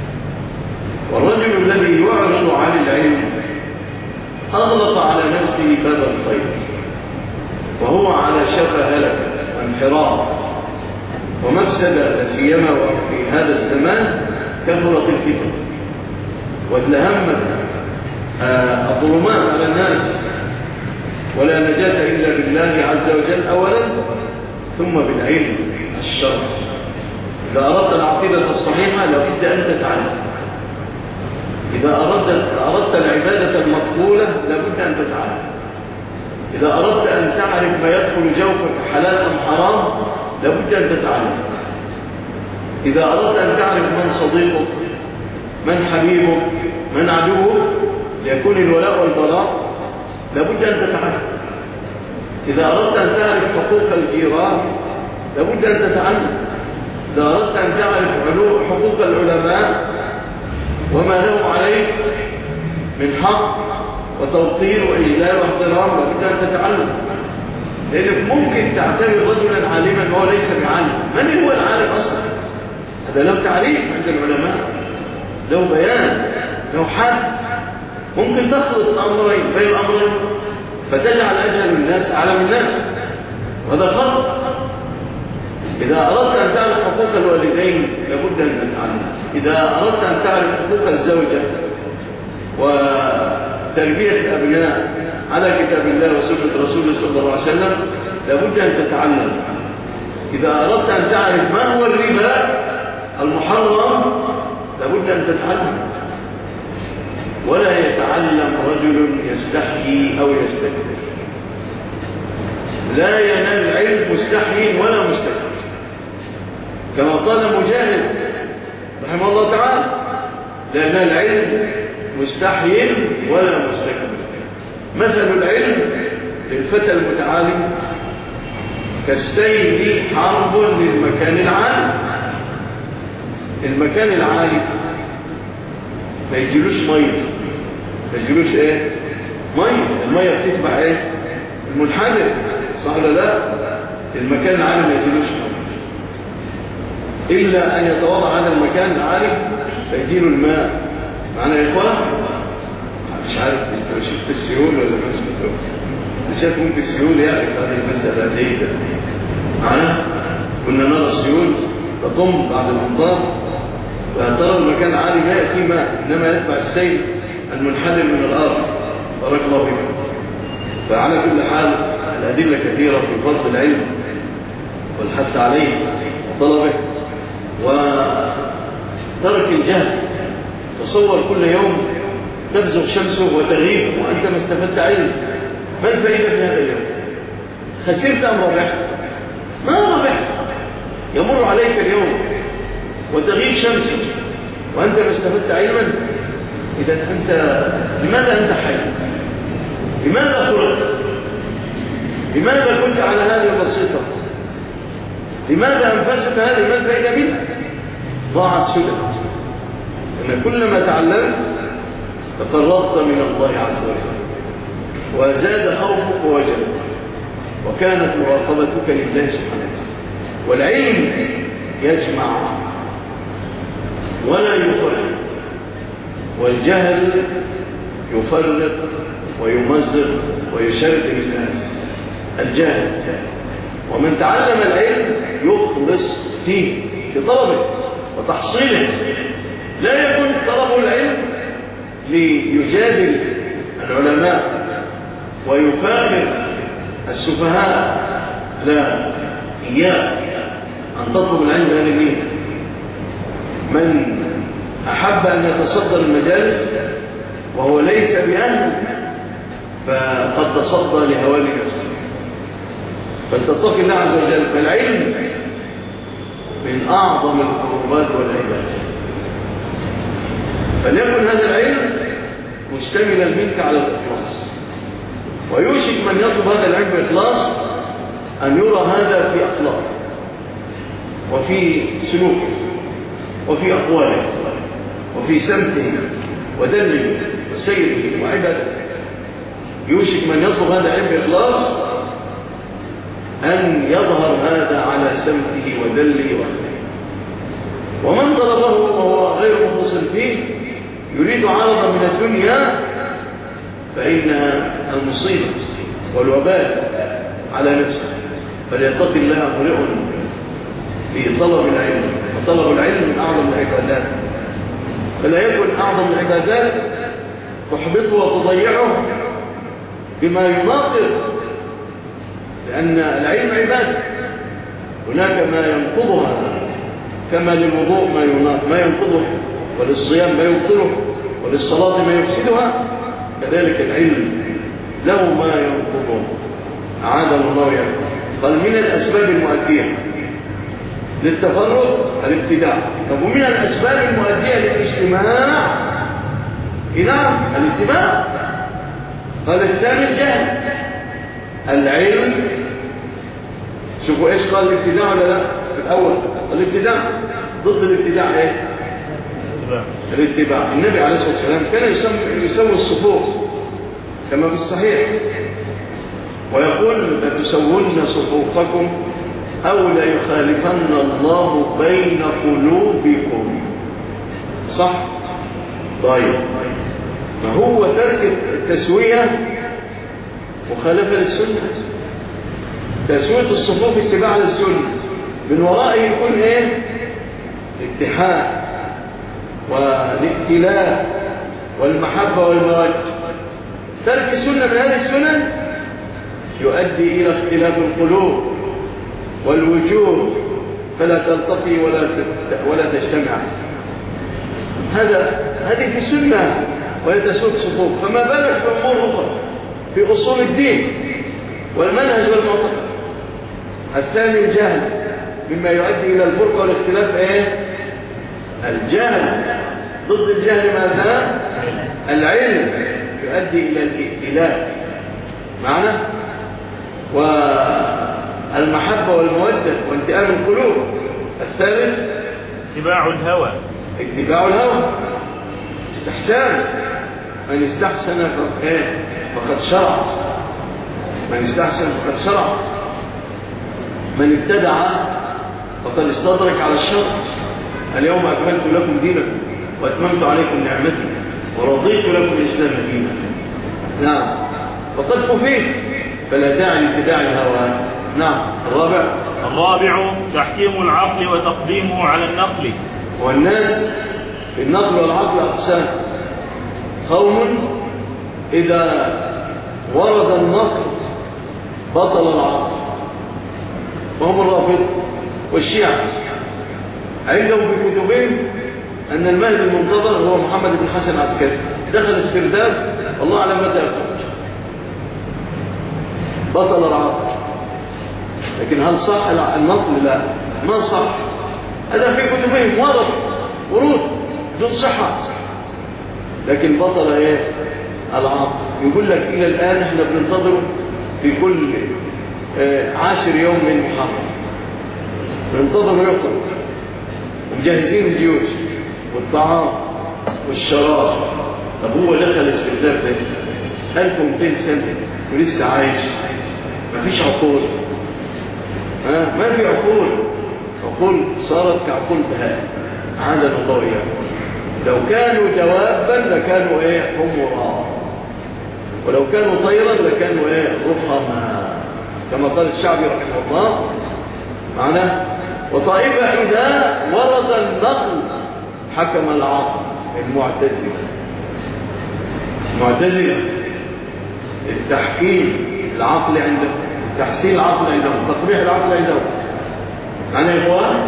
والرجل الذي يعرض عن العلم أغلق على نفسه باب الخير. وهو على شفا هلك وانحراف ومفسدة، لا سيما وفي هذا الزمان كثرت الفتن وتلهمت الظلمات على الناس، ولا نجاة إلا بالله عز وجل أولا، ثم بالعلم الشرعي. إذا أردت العقيدة الصحيحة لابد أن تتعلم. إذا أردت, أردت العبادة المقبولة لابد أن تتعلم. إذا أردت أن تعرف ما يدخل جوفك حلال أم حرام لابد أن تتعلم. إذا أردت أن تعرف من صديقك، من حبيبك، من عدوك، ليكون الولاء والبراء، لابد أن تتعلم. إذا أردت أن تعرف حقوق الجيران لابد أن تتعلم. إذا أردت أن تعرف حقوق العلماء وما له عليك من حق وتوقير وإجلال واحترام لابد أن تتعلم. لأنك ممكن تعتبر رجلا عالما وهو ليس بعالم. من هو العالم أصلا؟ هذا له تعريف عند العلماء، له بيان، له حد. ممكن تخلط الأمرين بين الأمرين فتجعل أجهل الناس أعلم الناس، وهذا خطأ. إذا أردت أن تعرف حقوق الوالدين لابد أن تتعلم. إذا أردت أن تعرف حقوق الزوجة وتربية الأبناء على كتاب الله وسنة رسوله صلى الله عليه وسلم لابد أن تتعلم. إذا أردت أن تعرف ما هو الربا المحرم لابد أن تتعلم. ولا يتعلم رجل يستحيي أو يستكبر. لا ينال العلم مستحيي ولا مستكبر، كما قال مجاهد رحمه الله تعالى: لا ينال العلم مستحيي ولا مستكبر. مثل العلم للفتى المتعالم كالسيل حرب للمكان العالي. المكان العالي ما يجيلوش ميه، ما يجيلوش ايه؟ ميه. الميه بتتبع ايه؟ المنحدر، صح ولا لا؟ المكان العالي ما يجيلوش ميه الا ان يتوضع هذا المكان العالي فيجيله الماء. معنا يا اخوان؟ مش عارف انت شفت السيول ولا ما شفتوه؟ اللي شاف ممكن السيول يعرف هذه المساله جيدا. معنا كنا نرى السيول تضم بعد الامطار، فترى المكان العالي لا يأتي ماء، إنما يتبع السيل المنحدر من الأرض. بارك الله فيكم. فعلى كل حال الأدلة كثيرة في فضل العلم والحث عليه وطلبه وترك الجهل. تصور كل يوم تبزغ شمسه وتغيب وأنت ما استفدت علم. ما الفائدة في هذا اليوم؟ خسرت أم ربحت؟ ما ربحت. يمر عليك اليوم وتغيب شمسك وأنت ما استفدت علما. إذا أنت لماذا أنت حي؟ لماذا خلقت؟ لماذا كنت على هذه البسيطة؟ لماذا أنفسك هذه؟ ما الفائدة منها؟ ضاعت سدى. إن كلما تعلمت تقربت من الله عز وجل وزاد خوفك ووجلك وكانت مراقبتك لله سبحانه. والعلم يجمع ولا يفرق، والجهل يفرق ويمزق ويشرد الناس. الجهل. ومن تعلم العلم يخلص فيه في طلبه وتحصيله. لا يكون طلب العلم ليجادل العلماء ويفاخر السفهاء. لا، إياك أن تطلب العلم هذه النية. من أحب أن يتصدر المجالس وهو ليس بأهل فقد تصدى لهوان نفسه. فلتتقي الله عز وجل. فالعلم من أعظم القربات والعبادات. فليكن هذا العلم مشتملا منك على الإخلاص. ويوشك من يطلب هذا العلم بإخلاص أن يرى هذا في أخلاقه وفي سلوكه وفي أقواله وفي سمته ودله وسيره وعبادته. يوشك من يطلب هذا العلم بإخلاص أن يظهر هذا على سمته ودله وأخلاقه. ومن طلبه وهو غير مخلص فيه يريد عرضا من الدنيا فإن المصيبة والوبال على نفسه، فليتق الله امرئ في طلب العلم، وطلب العلم من أعظم العبادات، فلا يكن أعظم العبادات تحبطه وتضيعه بما يناقض، لأن العلم عبادة، هناك ما ينقضها، كما للوضوء ما ما ينقضه، وللصيام ما يبطله، وللصلاة ما يفسدها، كذلك العلم له ما ينقضه. أعاذنا الله يعني. قال من الأسباب المؤدية للتفرق الابتداع. طب ومن الأسباب المؤدية للاجتماع؟ نعم الاتباع. قال الثاني الجهل. العلم، شوفوا ايش قال الابتداع ولا لا في الأول؟ الابتداع ضد الابتداع ايه؟ الاتباع. النبي عليه الصلاة والسلام كان يسوي الصفوف كما في الصحيح، ويقول لتسوون صفوفكم أو ليخالفن الله بين قلوبكم. صح؟ طيب، فهو ترك التسوية مخالفة للسنة. تسوية الصفوف اتباع للسنة، من ورائه يكون ايه؟ الاتحاد والائتلاف والمحبة والمودة. ترك السنة من هذه السنن يؤدي إلى اختلاف القلوب والوجوه، فلا تلتقي ولا ولا تجتمع. هذا هذه في السنة وهي تسوية الصفوف، فما بالك بأمور أخرى في أصول الدين والمنهج والمعتقد. الثاني الجهل، مما يؤدي إلى الفرقة والاختلاف ايه؟ الجهل. ضد الجهل ماذا؟ العلم، يؤدي إلى الائتلاف معنا، والمحبة والمودة وانتئام القلوب. الثالث اتباع الهوى. اتباع الهوى، استحسان. من استحسن فقد شرع، من استحسن فقد شرع، من ابتدع فقد استدرك على الشرع. اليوم أكملت لكم دينكم وأتممت عليكم نعمتي ورضيت لكم الإسلام دينا. نعم، فقد كفيت، فلا داعي لاتباع الهوى. نعم. الرابع الرابع تحكيم العقل وتقديمه على النقل. والناس في النقل والعقل أقسام. قوم إذا ورد النقل بطل العقل، وهم الرافضة والشيعة. عندهم في كتبهم أن المهدي المنتظر هو محمد بن حسن العسكري، دخل استرداد الله أعلم متى يخرج. بطل العقل. لكن هل صح النقل؟ لا، ما صح. هذا في كتبهم ورد ورود دون صحة، لكن بطل ايه؟ العقل. يقول لك إلى الآن احنا بننتظره في كل اه عاشر يوم من محرم، بننتظره يخرج، ومجهزين الجيوش والطعام والشراب. طب هو دخل الاسترداد ده ألف ومئتين سنة ولسه عايش، مفيش عقول. ها، ما في عقول. عقول صارت كعقول بهائم. عادنا الله إياهم. لو كانوا دوابا لكانوا ايه؟ حمرا. ولو كانوا طيرا لكانوا ايه؟ رخما، كما قال الشعبي رحمه الله معنا. وطائفة إذا ورد النقل حكم العقل. المعتزلة المعتزلة التحكيم العقل عندهم، تحسين العقل عندهم، تقبيح العقل عندهم. معنا يا إخوان؟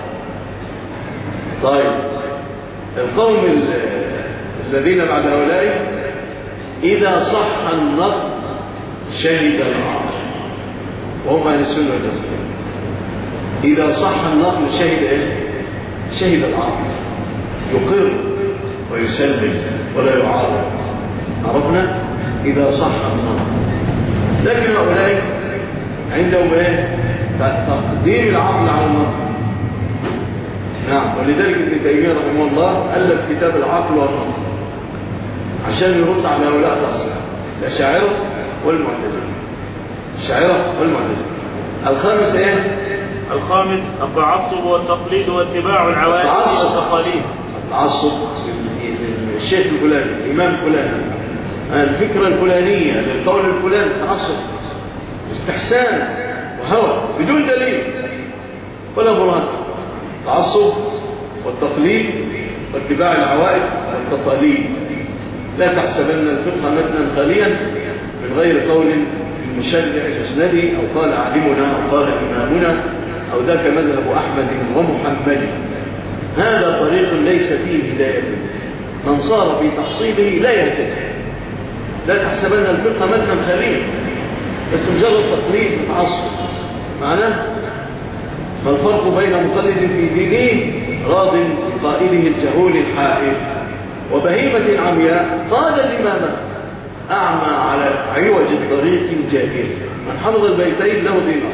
طيب، القوم الذين بعد هؤلاء إذا صح النقل شهد العقل، وهم أهل السنة والجماعة. إذا صح النقل شهد إيه؟ شهد العقل، يقر ويسلم ولا يعارض. عرفنا؟ إذا صح النقل. لكن هؤلاء عندهم إيه؟ تقديم العقل على النقل. نعم. ولذلك ابن تيمية رحمه الله ألف كتاب العقل والنقل عشان يرد على هؤلاء الأصل، الأشاعرة والمعتزلة. الأشاعرة والمعتزلة. الخامس إيه؟ الخامس التعصب والتقليد واتباع العوائد والتقاليد. التعصب للشيخ الفلاني، الإمام الفلاني، الفكرة الفلانية، للقول الفلاني، تعصب. استحسان وهوى بدون دليل ولا برهان. تعصب والتقليد واتباع العوائد والتقاليد. لا تحسبن الفقه متنا خاليا من غير قول المشرع المسندي أو قال عالمنا أو قال إمامنا أو ذاك مذهب أحمد ومحمد. هذا طريق ليس فيه هداية، من صار في تحصيله لا يهتدي. لا تحسبن الفقه متنا خاليا بس مجرد تقليد متعصب. معناه ما الفرق بين مقلد في دينه راض بقائله الجهول الحائر وبهيمة عمياء قاد زمامه أعمى على عوج الطريق جائر. من حفظ البيتين له دينار.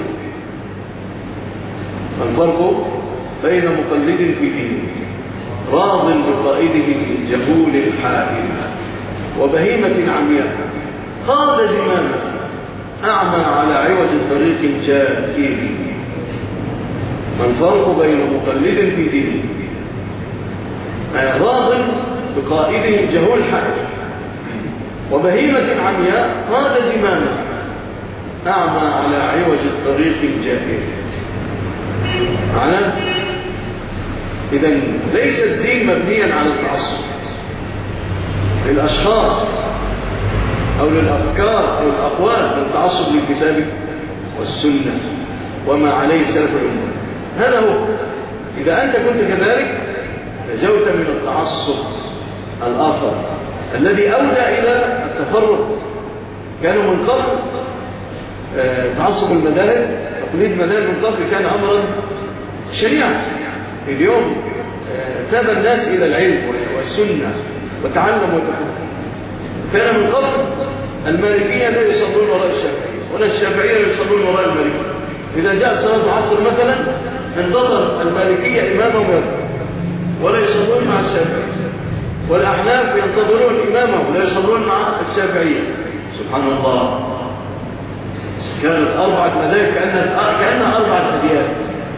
ما الفرق بين مقلد في دينه راض بقائله الجهول الحائر وبهيمة عمياء قاد زمامه أعمى على عوج الطريق جائر. ما الفرق بين مقلد في دينه راض بقائده الجهول حائر وبهيمة عمياء قاد زمامه أعمى على عوج الطريق الجائر. معناه إذن ليس الدين مبنيا على التعصب للأشخاص أو للأفكار أو الأقوال، بل تعصب للكتاب والسنة وما عليه سلف الأمة. هذا هو. إذا أنت كنت كذلك نجوت من التعصب الآخر الذي أودى إلى التفرق. كانوا من قبل تعصب المذاهب تقليد مذاهب من قبل كان أمرا شريعا. اليوم تاب الناس إلى العلم والسنة وتعلموا وتفهم. كان من قبل المالكية لا يصلون وراء الشافعية ولا الشافعية يصلون وراء المالكية. إذا جاءت صلاة العصر مثلا انتظر المالكية إمامهم يركع ولا يصلون مع الشافعية، والأحناف ينتظرون إمامهم ولا يصلون مع الشافعية. سبحان الله. كانت أربعة مذاهب كأنها كأنها أربعة أديان.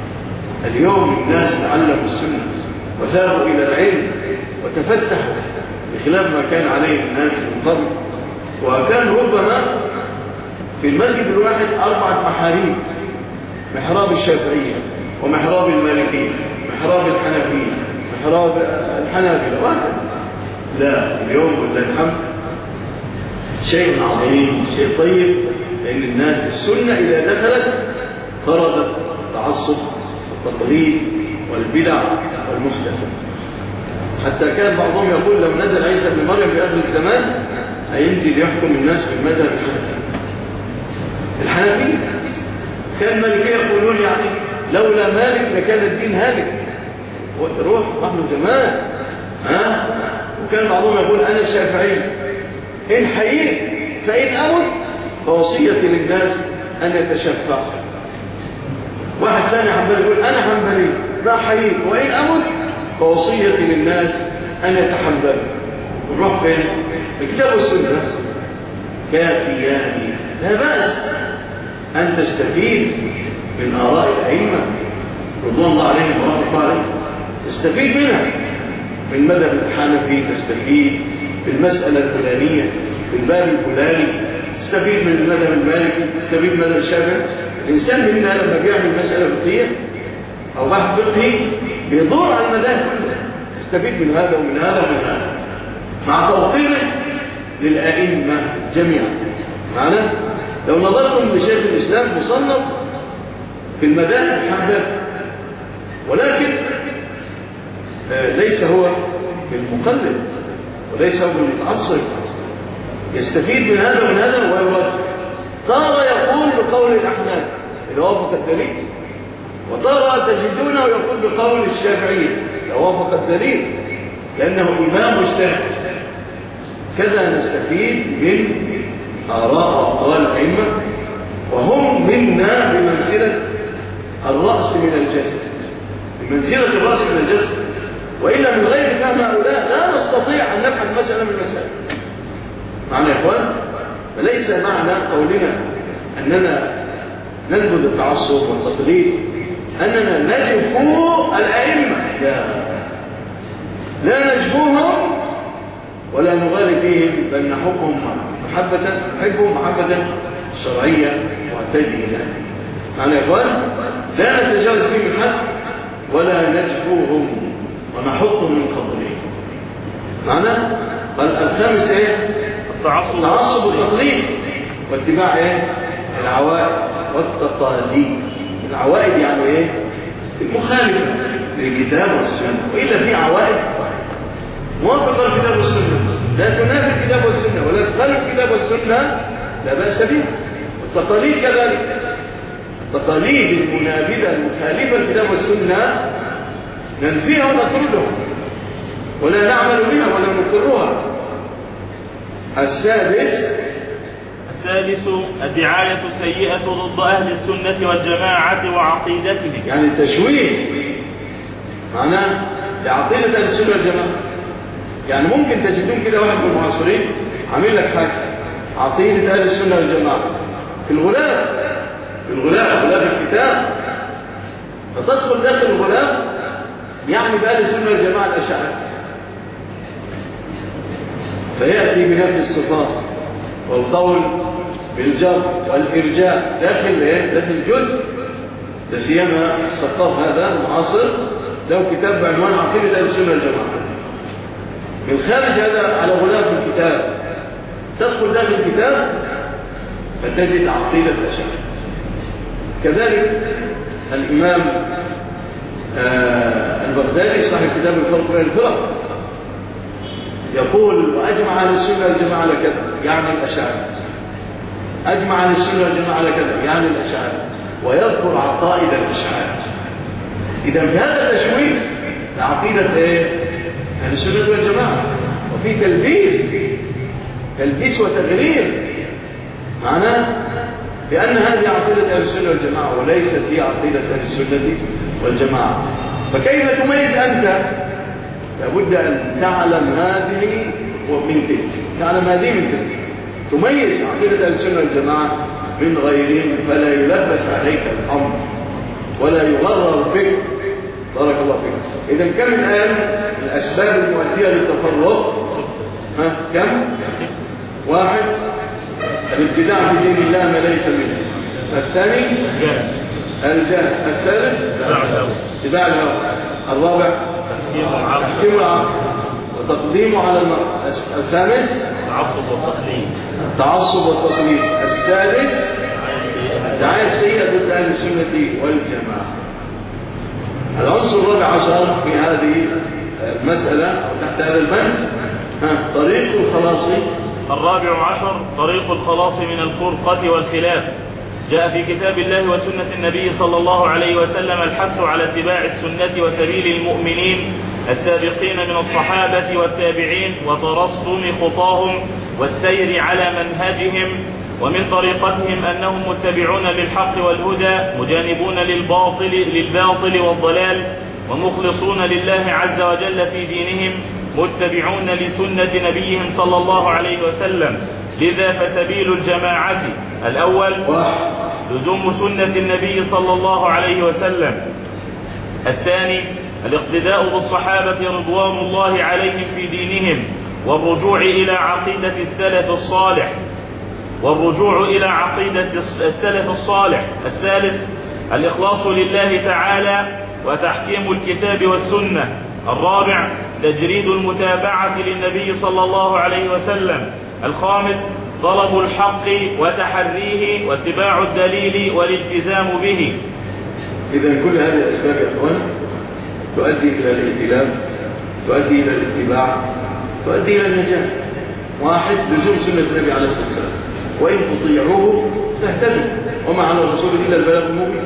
اليوم الناس تعلموا السنة وذهبوا إلى العلم وتفتحوا بخلاف ما كان عليه الناس من قبل. وكان ربما في المسجد الواحد أربعة محاريب: محراب الشافعية ومحراب المالكية، محراب الحنفية، محراب الحنابلة، وهكذا. لا، اليوم لله الحمد شيء عظيم، شيء طيب، لأن الناس السنة إذا دخلت فرضت التعصب والتقليد والبدع والمحدثات. حتى كان بعضهم يقول لو نزل عيسى بن مريم في آخر الزمان هينزل يحكم الناس في المذهب الحنفي. الحنفية كان المالكية يقولون يعني لولا مالك لكان الدين هالك. روح رحمه زمان. ها؟ وكان بعضهم يقول أنا الشافعي إن حييت فإن أمت فوصيتي للناس أن يتشفع. واحد ثاني حنبلي يقول أنا حنبلي لا حييت وإن أمت فوصيتي للناس أن يتحملوا. نروح فين؟ الكتاب والسنة كافيان. لا بأس أن تستفيد من آراء الأئمة رضوان الله عليهم ورحمة الله عليهم، تستفيد منها. من مذهب الحنفي تستفيد في المسألة الفلانية في الباب الفلاني، تستفيد من المذهب المالكي، تستفيد من المذهب الشافعي. الإنسان منا لما بيعمل مسألة فقهية أو بحث فقهي بيدور على المذاهب، تستفيد من هذا ومن هذا ومن هذا مع توقيره للأئمة جميعا. معنا لو نظرتم لشيخ الإسلام مصنف في المذاهب الحنبلية، ولكن ليس هو بالمقلد وليس هو بالمتعصب، يستفيد من هذا ومن هذا ويرد. تارة يقول بقول الأحناف إذا وافق الدليل، وتارة تجدونه يقول بقول الشافعية إذا وافق الدليل، لأنه إمام مجتهد. كذا نستفيد من آراء وأقوال الأئمة، وهم منا بمنزلة الرأس من الجسد، بمنزلة الرأس من الجسد. وإلا من غير فهم هؤلاء لا نستطيع أن نفعل مسألة من المسائل. معنى يا إخوان، فليس معنى قولنا أننا ننبذ التعصب والتقليد أننا نجفو الأئمة. لا لا نجفوهم ولا نغالي فيهم، بل نحبهم محبة نحبهم محبة شرعية معتدلا. معنى يا إخوان لا نتجاوز فيهم الحد ولا نجفوهم ونحطهم من قبلهم. معنى الخامس ايه؟ التعصب التعصب والتقليد واتباع ايه؟ العوائد والتقاليد. العوائد يعني ايه؟ المخالفة للكتاب والسنة، وإلا في عوائد موافقة الكتاب والسنة لا تنافي الكتاب والسنة ولا تخالف الكتاب والسنة لا بأس بها. التقاليد كذلك، التقاليد المنابذة المخالفة للكتاب والسنة ننفيها ونطردها ولا نعمل بها ولا نقرها. السادس السادس الدعاية السيئة ضد أهل السنة والجماعة وعقيدتهم، يعني تشويه معناه لعقيدة أهل السنة والجماعة. يعني ممكن تجدون كده واحد من المعاصرين عامل لك حاجة عقيدة أهل السنة والجماعة في الغلاف، في الغلاف غلاف الكتاب، فتدخل داخل الغلاف يعني بأهل السنة والجماعة الأشاعرة، فيأتي بنفس الصفات والقول بالجر والإرجاء داخل ايه؟ داخل جزء. لا سيما الثقاف هذا المعاصر له كتاب بعنوان عقيدة أهل السنة والجماعة. من خارج هذا على غلاف الكتاب تدخل داخل الكتاب فتجد عقيدة الأشاعرة. كذلك الإمام آه البغدادي صاحب كتاب الفرق بين الفرق يقول وأجمع أهل السنة والجماعة على كذا يعني الأشاعرة، أجمع أهل السنة والجماعة على كذا يعني الأشاعرة، ويذكر عقائد الأشاعرة. إذا في هذا التشويه لعقيدة إيه؟ أهل السنة والجماعة، وفي تلبيس تلبيس وتغرير معناه بأن هذه عقيدة أهل السنة والجماعة وليست هي عقيدة أهل السنة والجماعة. فكيف تميز أنت؟ لابد أن تعلم هذه ومن تلك، تعلم هذه من تلك، تميز عقيدة أهل السنة والجماعة من غيرهم، فلا يلبس عليك الأمر ولا يغرر بك. بارك الله فيك. إذا كم الآن الأسباب المؤدية للتفرق؟ ها كم؟ واحد الابتداع في دين الله ما ليس منه. الثاني الجهل. الثالث اتباع الهوى. الرابع تحكيم العقل وتقديمه على المرء. الخامس التعصب والتقليد التعصب والتقليد. السادس الدعاية السيئة ضد أهل السنة والجماعة. العنصر الرابع عشر في هذه المسألة أو تحت هذا البند طريق الخلاص. الرابع عشر طريق الخلاص من الفرقة والخلاف. جاء في كتاب الله وسنة النبي صلى الله عليه وسلم الحث على اتباع السنة وسبيل المؤمنين السابقين من الصحابة والتابعين وترسم خطاهم والسير على منهجهم، ومن طريقتهم أنهم متبعون للحق والهدى مجانبون للباطل للباطل والضلال ومخلصون لله عز وجل في دينهم متبعون لسنة نبيهم صلى الله عليه وسلم. لذا فسبيل الجماعة الأول لزوم سنة النبي صلى الله عليه وسلم. الثاني الاقتداء بالصحابة رضوان الله عليهم في دينهم والرجوع إلى عقيدة السلف الصالح والرجوع إلى عقيدة السلف الصالح. الثالث الإخلاص لله تعالى وتحكيم الكتاب والسنة. الرابع تجريد المتابعة للنبي صلى الله عليه وسلم. الخامس طلب الحق وتحريه واتباع الدليل والالتزام به. إذا كل هذه الأسباب يا أخوان تؤدي إلى الائتلاف، تؤدي إلى الاتباع، تؤدي إلى النجاة. واحد لزوم سنة النبي عليه الصلاة والسلام، وإن تطيعوه تهتدوا وما على الرسول إلا البلاغ المبين.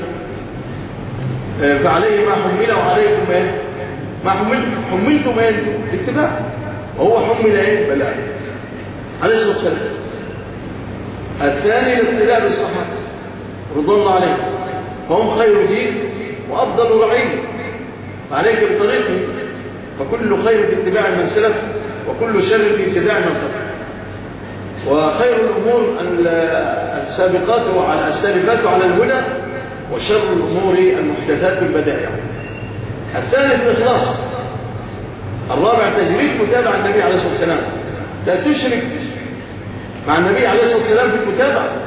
فعليه ما حمل وعليكم ايه؟ ما حملتم حملتم ايه؟ الاتباع، وهو حمل ايه؟ بلاغ عليه الصلاة والسلام. الثاني الاقتداء بالصحابة رضوان الله عليهم، فهم خير جيل وأفضل رعيل، فعليك بطريقهم، فكل خير في اتباع من سلف وكل شر في اتباع من قبل. وخير الأمور السابقات وعلى السالفات على الهدى، وشر الأمور المحدثات البدائع. الثالث الإخلاص. الرابع تجريد متابعة النبي عليه الصلاة والسلام، لا تشرك مع النبي عليه الصلاة والسلام في المتابعة،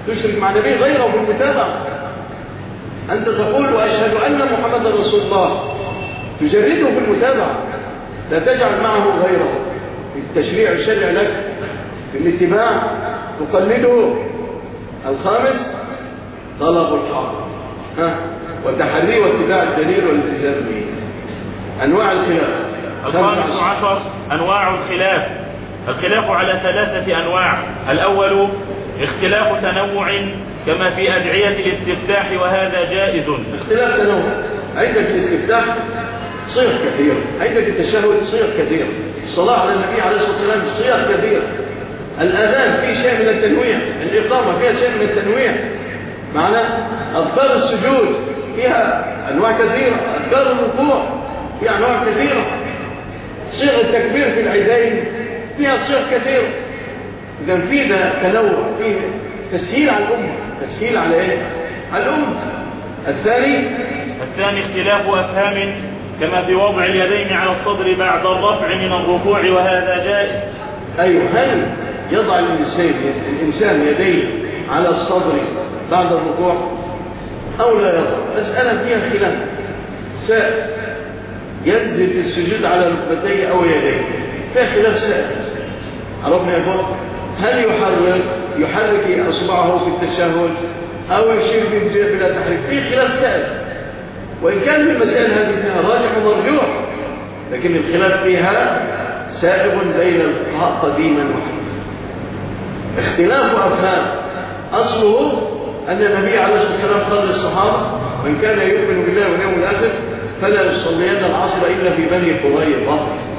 تشرك مع نبي غيره في المتابعة. أنت تقول وأشهد أن محمد رسول الله، تجرده في المتابعة، لا تجعل معه غيره في التشريع الشرعي لك، في الاتباع تقلده. الخامس طلب الحق ها وتحري واتباع الدليل والالتزام به. أنواع الخلاف. الخامس عشر أنواع الخلاف. الخلاف على ثلاثة أنواع. الأول اختلاف تنوع كما في أدعية الاستفتاح، وهذا جائز. اختلاف تنوع، عندك الاستفتاح صيغ كثيرة، عندك التشهد صيغ كثيرة، الصلاة على النبي عليه الصلاة والسلام صيغ كثيرة، الأذان فيه شيء من التنويع، الإقامة فيها شيء من التنويع، معنى أذكار السجود فيها أنواع كثيرة، أذكار الركوع فيها أنواع كثيرة، صيغ التكبير في العيدين فيها صيغ كثيرة. إذا في ده تنوع، فيه تسهيل على الأمة. تسهيل على إيه؟ على الأمة. الثاني الثاني اختلاف أفهام كما في وضع اليدين على الصدر بعد الرفع من الركوع، وهذا جائز. أيوه، هل يضع الإنسان الإنسان يديه على الصدر بعد الركوع أو لا يضع؟ مسألة فيها خلاف سائل. ينزل في السجود على ركبتيه أو يديه، فيها خلاف سائل. عرفنا يا إخوان؟ هل يحرك يحرك أصبعه في التشهد أو يشير بالجيب بلا تحريك؟ فيه خلاف سائل، وإن كان من المسائل هذه فيها راجح ومرجوح، لكن الخلاف فيها سائغ بين الفقهاء قديما وحديثا. اختلاف أفهام أصله أن النبي عليه الصلاة والسلام قال للصحابة: من كان يؤمن بالله واليوم الآخر فلا يصلين العصر إلا في بني قريظة.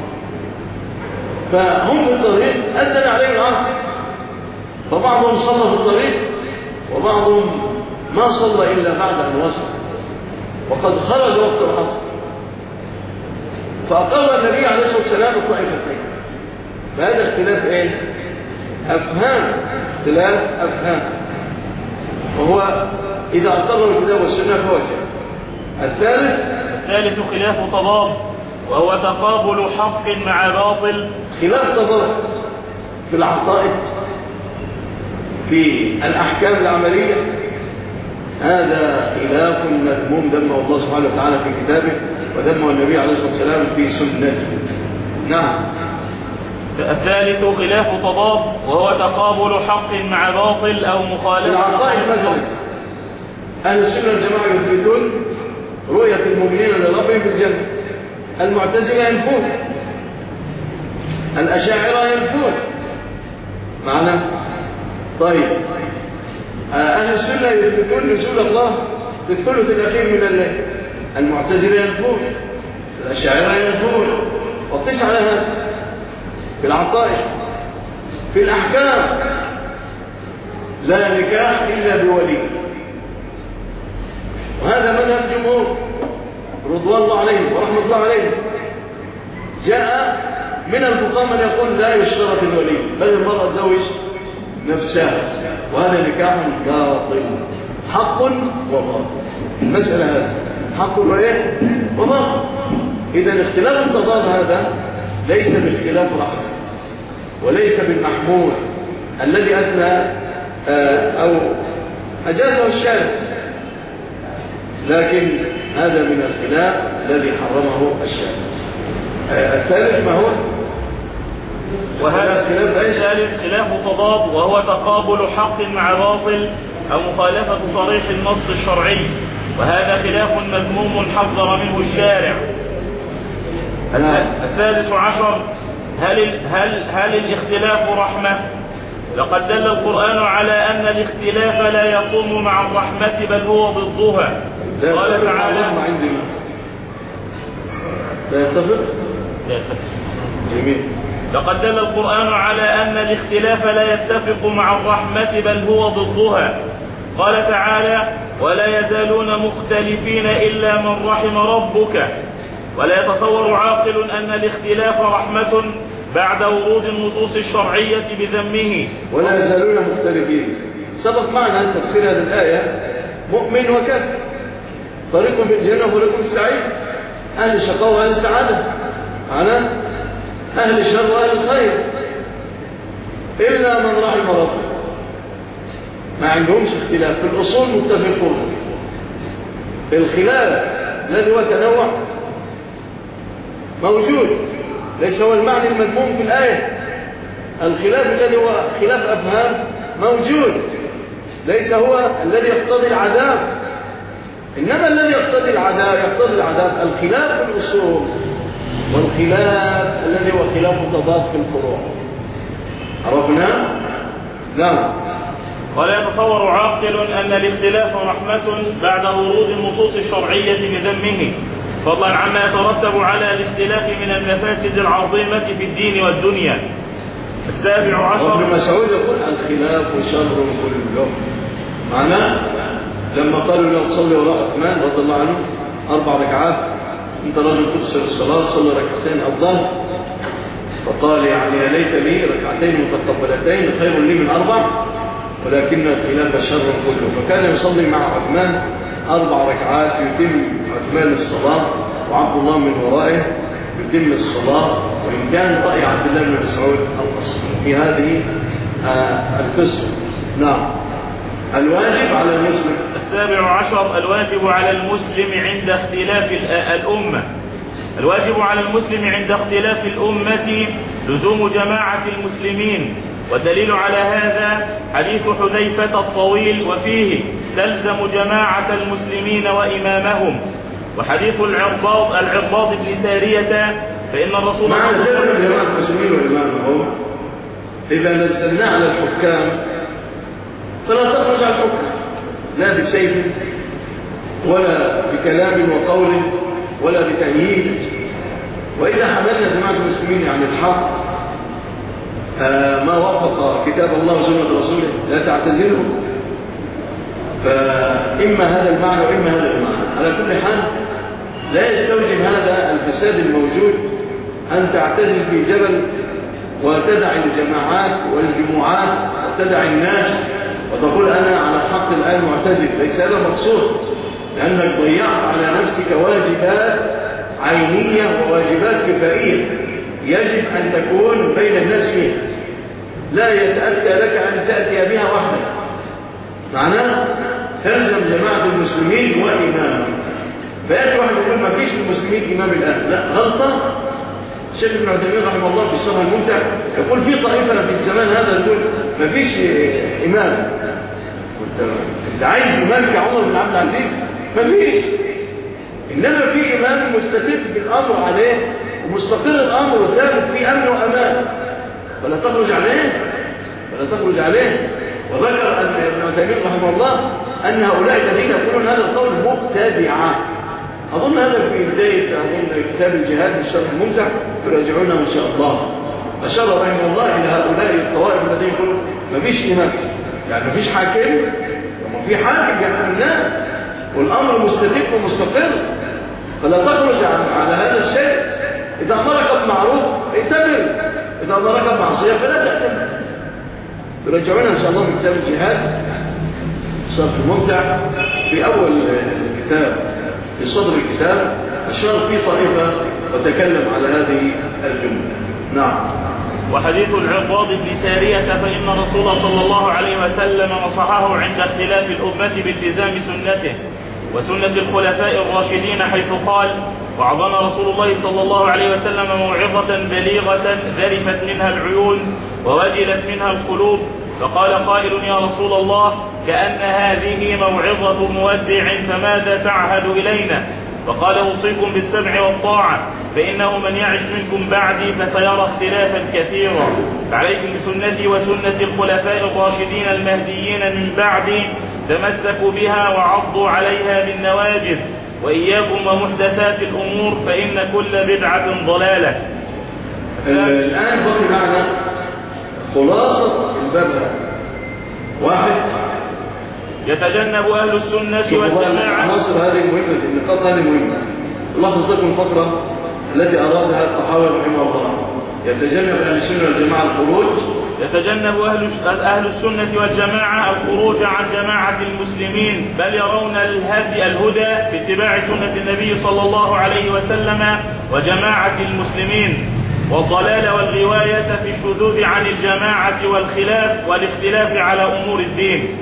فهم في الطريق أذن عليهم العصر، فبعضهم صلى في الطريق وبعضهم ما صلى إلا بعد أن وصل وقد خرج وقت العصر. فأقر النبي عليه الصلاة والسلام الطائفتين. فهذا اختلاف ايه؟ أفهام. اختلاف أفهام، وهو إذا أقر الكتاب والسنة فهو جائز. الثالث الثالث خلاف تضاد، وهو تقابل حق مع باطل. خلاف تضاد في العقائد، في الأحكام العملية، هذا خلاف مذموم ذمه الله سبحانه وتعالى في كتابه، وذمه النبي عليه الصلاة والسلام في سنته. نعم. الثالث خلاف تضاد، وهو تقابل حق مع باطل أو مخالفة. العقائد مثلا أهل السنة والجماعة يثبتون رؤية المؤمنين لربهم في الجنة، المعتزلة ينفون، الأشاعرة ينفون. معنى طيب، أهل السنة يثبتون نزول الله في الثلث الأخير من الليل، المعتزلة ينفون، الأشاعرة ينفون. وقس على هذا في العقائد. في الأحكام لا نكاح إلا بولي، وهذا مذهب الجمهور رضوان الله عليهم ورحمة الله عليهم. جاء من الفقهاء من يقول لا يشترط الولي، بل المرأة تزوج نفسها، وهذا نكاح باطل. حق وباطل، المسألة هذا حق وإيه وباطل. إذا اختلاف التضاد هذا ليس باختلاف رأس، وليس بالمحمول الذي أدنى أو أجازه الشارع، لكن هذا من الخلاف الذي حرمه الشارع. الثالث ما هو؟ وهذا الثالث خلاف تضاد، وهو تقابل حق مع باطل أو مخالفة صريح النص الشرعي، وهذا خلاف مذموم حذر منه الشارع. الثالث عشر هل, هل, هل الاختلاف رحمة؟ لقد دل القرآن على أن الاختلاف لا يقوم مع الرحمة بل هو ضدها. قال تعالى: لا يتفق؟ لا يتفق. جميل. لقد دل القرآن على أن الاختلاف لا يتفق مع الرحمة بل هو ضدها. قال تعالى: ولا يزالون مختلفين إلا من رحم ربك. ولا يتصور عاقل أن الاختلاف رحمة بعد ورود النصوص الشرعية بذمه. ولا يزالون مختلفين، سبق معنا أن تفسير هذه الآية مؤمن وكافر، فريق في الجنة وفريق في السعير، أهل الشقاء وأهل السعادة، على أهل الشر وأهل الخير، إلا من رحم ربه. ما عندهمش اختلاف في الأصول، متفقون. الخلاف الذي هو تنوع موجود، ليس هو المعنى المذموم في الآية. الخلاف الذي هو خلاف أفهام موجود، ليس هو الذي يقتضي العذاب. إنما الذي يقتضي العذاب يقتضي العذاب الخلاف في الأصول، والخلاف الذي هو خلاف تضاد في الفروع. عرفنا؟ نعم. ولا يتصور عاقل أن الاختلاف رحمة بعد ورود النصوص الشرعية بذمه، فضلا عما يترتب على الاختلاف من المفاسد العظيمة في الدين والدنيا. السابع عشر. ابن مسعود يقول الخلاف شر كله. معناه لما قالوا له تصلي وراء عثمان رضي الله عنه أربع ركعات، أنت رجل تقصر الصلاة، صلي ركعتين أفضل. فقال يعني يا ليت لي ركعتين متقبلتين خير لي من أربع، ولكن الخلاف شر كله. فكان يصلي مع عثمان أربع ركعات يتم عثمان الصلاة وعبد الله من ورائه يتم الصلاة، وإن كان رأي عبد الله بن مسعود الأصل في هذه آه القصة. نعم. الواجب على المسلم. السابع عشر. الواجب على المسلم عند اختلاف الأمة. الواجب على المسلم عند اختلاف الأمة لزوم جماعة المسلمين، والدليل على هذا حديث حذيفة الطويل وفيه تلزم جماعة المسلمين وإمامهم، وحديث العرباض العرباض بن سارية فإن الرسول مع تلزم جماعة المسلمين وإمامهم إذا نزلنا على الحكام فلا تخرج على الحكم لا بسيف ولا بكلام وقول ولا بتأييد. وإذا حملنا جماعة المسلمين عن الحق آه ما وافق كتاب الله وسنة رسوله لا تعتزله. فإما هذا المعنى وإما هذا المعنى. على كل حال لا يستوجب هذا الفساد الموجود أن تعتزل في جبل وتدع الجماعات والجموعات وتدع الناس وتقول أنا على الحق الآن معتزل. ليس هذا مقصود، لأنك ضيعت على نفسك واجبات عينية وواجبات كفائية يجب أن تكون بين الناس فيها، لا يتأتى لك أن تأتي بها وحدك. معناه تلزم جماعة المسلمين وإمامهم. فيأتي واحد يقول ما فيش المسلمين إمام الآن، لا، غلطة. الشيخ ابن عثيمين رحمه الله في الشرح الممتع يقول في طائفة في الزمان هذا يقول ما فيش إمام. أنت عايز إمام كعمر بن عبد العزيز؟ ما فيش. إنما في إمام مستتب بالأمر عليه ومستقر الأمر وثابت في أمن وأمان، فلا تخرج عليه فلا تخرج عليه. وذكر أن ابن عثيمين رحمه الله أن هؤلاء الذين يقولون هذا القول مبتدعة. أظن هذا في بداية أظن كتاب الجهاد بالشرح الممتع تراجعونه إن شاء الله. أشار رحمه الله إلى هؤلاء الطوائف الذين يقولون ما فيش إمام، يعني ما فيش حاكم، وما في حاكم يحكم الناس والأمر مستتب ومستقر، فلا تخرج على هذا الشيء. إذا أمرك بمعروف ائتمر، إذا أمرك بمعصية فلا تأتمر. تراجعونا إن شاء الله من كتاب الجهاد الشرح الممتع في أول الكتاب في صدر الكتاب أشار في طائفة وتكلم على هذه الجملة. نعم. وحديث العرباض بن سارية فإن رسول صلى الله عليه وسلم نصحه عند اختلاف الأمة بالتزام سنته وسنة الخلفاء الراشدين، حيث قال: وعظنا رسول الله صلى الله عليه وسلم موعظة بليغة ذرفت منها العيون ووجلت منها القلوب، فقال قائل: يا رسول الله، كأن هذه موعظة مودع، فماذا تعهد إلينا؟ فقال: أوصيكم بالسمع والطاعة، فإنه من يعش منكم بعدي فسيرى اختلافا كثيرا، فعليكم بسنتي وسنة الخلفاء الراشدين المهديين من بعدي، تمسكوا بها وعضوا عليها بالنواجذ، وإياكم ومحدثات الأمور، فإن كل بدعة ضلالة. الآن بقي معنا خلاصة الباب. واحد: يتجنب أهل السنة والجماعة. عناصر هذه مهمة، النقاط هذه مهمة. لاحظ لكم الفقرة التي أرادها الطحاوي رحمه الله: يتجنب أهل السنة والجماعة الخروج. يتجنب أهل أهل السنة والجماعة الخروج عن جماعة المسلمين، بل يرون الهدي الهدى في اتباع سنة النبي صلى الله عليه وسلم وجماعة المسلمين، والضلال والغواية في الشذوذ عن الجماعة والخلاف والاختلاف على أمور الدين.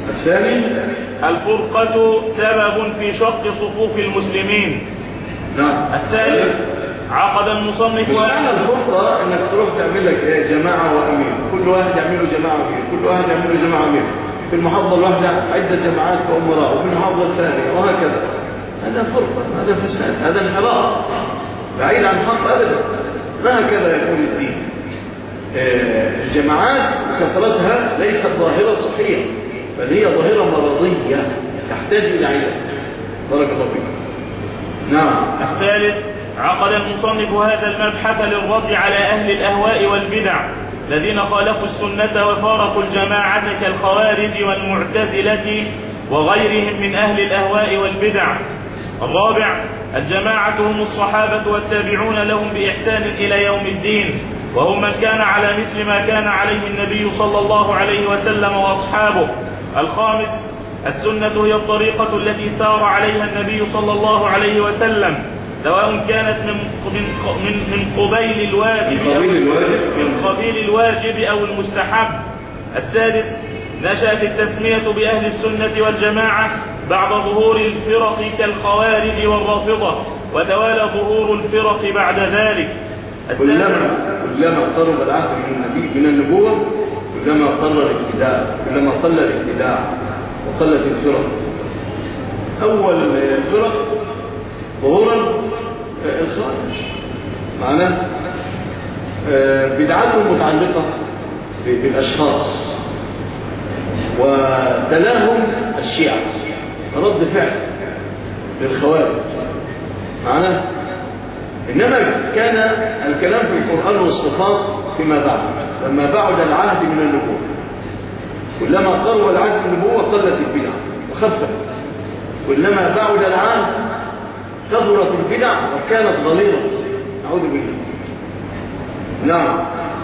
الثاني الفرقة سبب في شق صفوف المسلمين. نعم. الثالث عقد المصنف مش معنى الفرقة انك تروح تعمل لك ايه جماعة وامير، كل واحد يعمل له جماعة وامير، كل واحد يعمل له جماعة وامير، في المحافظة الواحدة عدة جماعات وامراء، وفي المحافظة الثانية وهكذا. هذا فرقة، هذا فساد، هذا انحراف بعيد عن الحق ابدا. ما هكذا يكون الدين. الجماعات كثرتها ليست ظاهرة صحية، بل هي ظاهرة مرضية تحتاج إلى علاج. بارك الله فيك. نعم. الثالث عقد المصنف هذا المبحث للرد على أهل الأهواء والبدع الذين خالفوا السنة وفارقوا الجماعة كالخوارج والمعتزلة وغيرهم من أهل الأهواء والبدع. الرابع الجماعة هم الصحابة والتابعون لهم بإحسان إلى يوم الدين، وهم من كان على مثل ما كان عليه النبي صلى الله عليه وسلم وأصحابه. الخامس السنة هي الطريقة التي سار عليها النبي صلى الله عليه وسلم، سواء كانت من من من قبيل الواجب أو من قبيل الواجب أو المستحب. السادس نشأت التسمية بأهل السنة والجماعة بعد ظهور الفرق كالخوارج والرافضة، وتوالى ظهور الفرق بعد ذلك. كلما كلما قرب العهد من النبي من النبوة كلما قل الابتداع، كلما قل الابتداع وقلت الفرق. أول الفرق ظهورا الخارج معناه بدعاتهم متعلقة بالأشخاص، وتلاهم الشيعة رد فعل للخوارج معناه. إنما كان الكلام في القرآن والصفات فيما بعد، لما بعد العهد من النبوة كلما قرب العهد من النبوة قلت البدع وخفت، كلما بعد العهد كثرت البدع وكانت ظليمة. أعوذ بالله. نعم.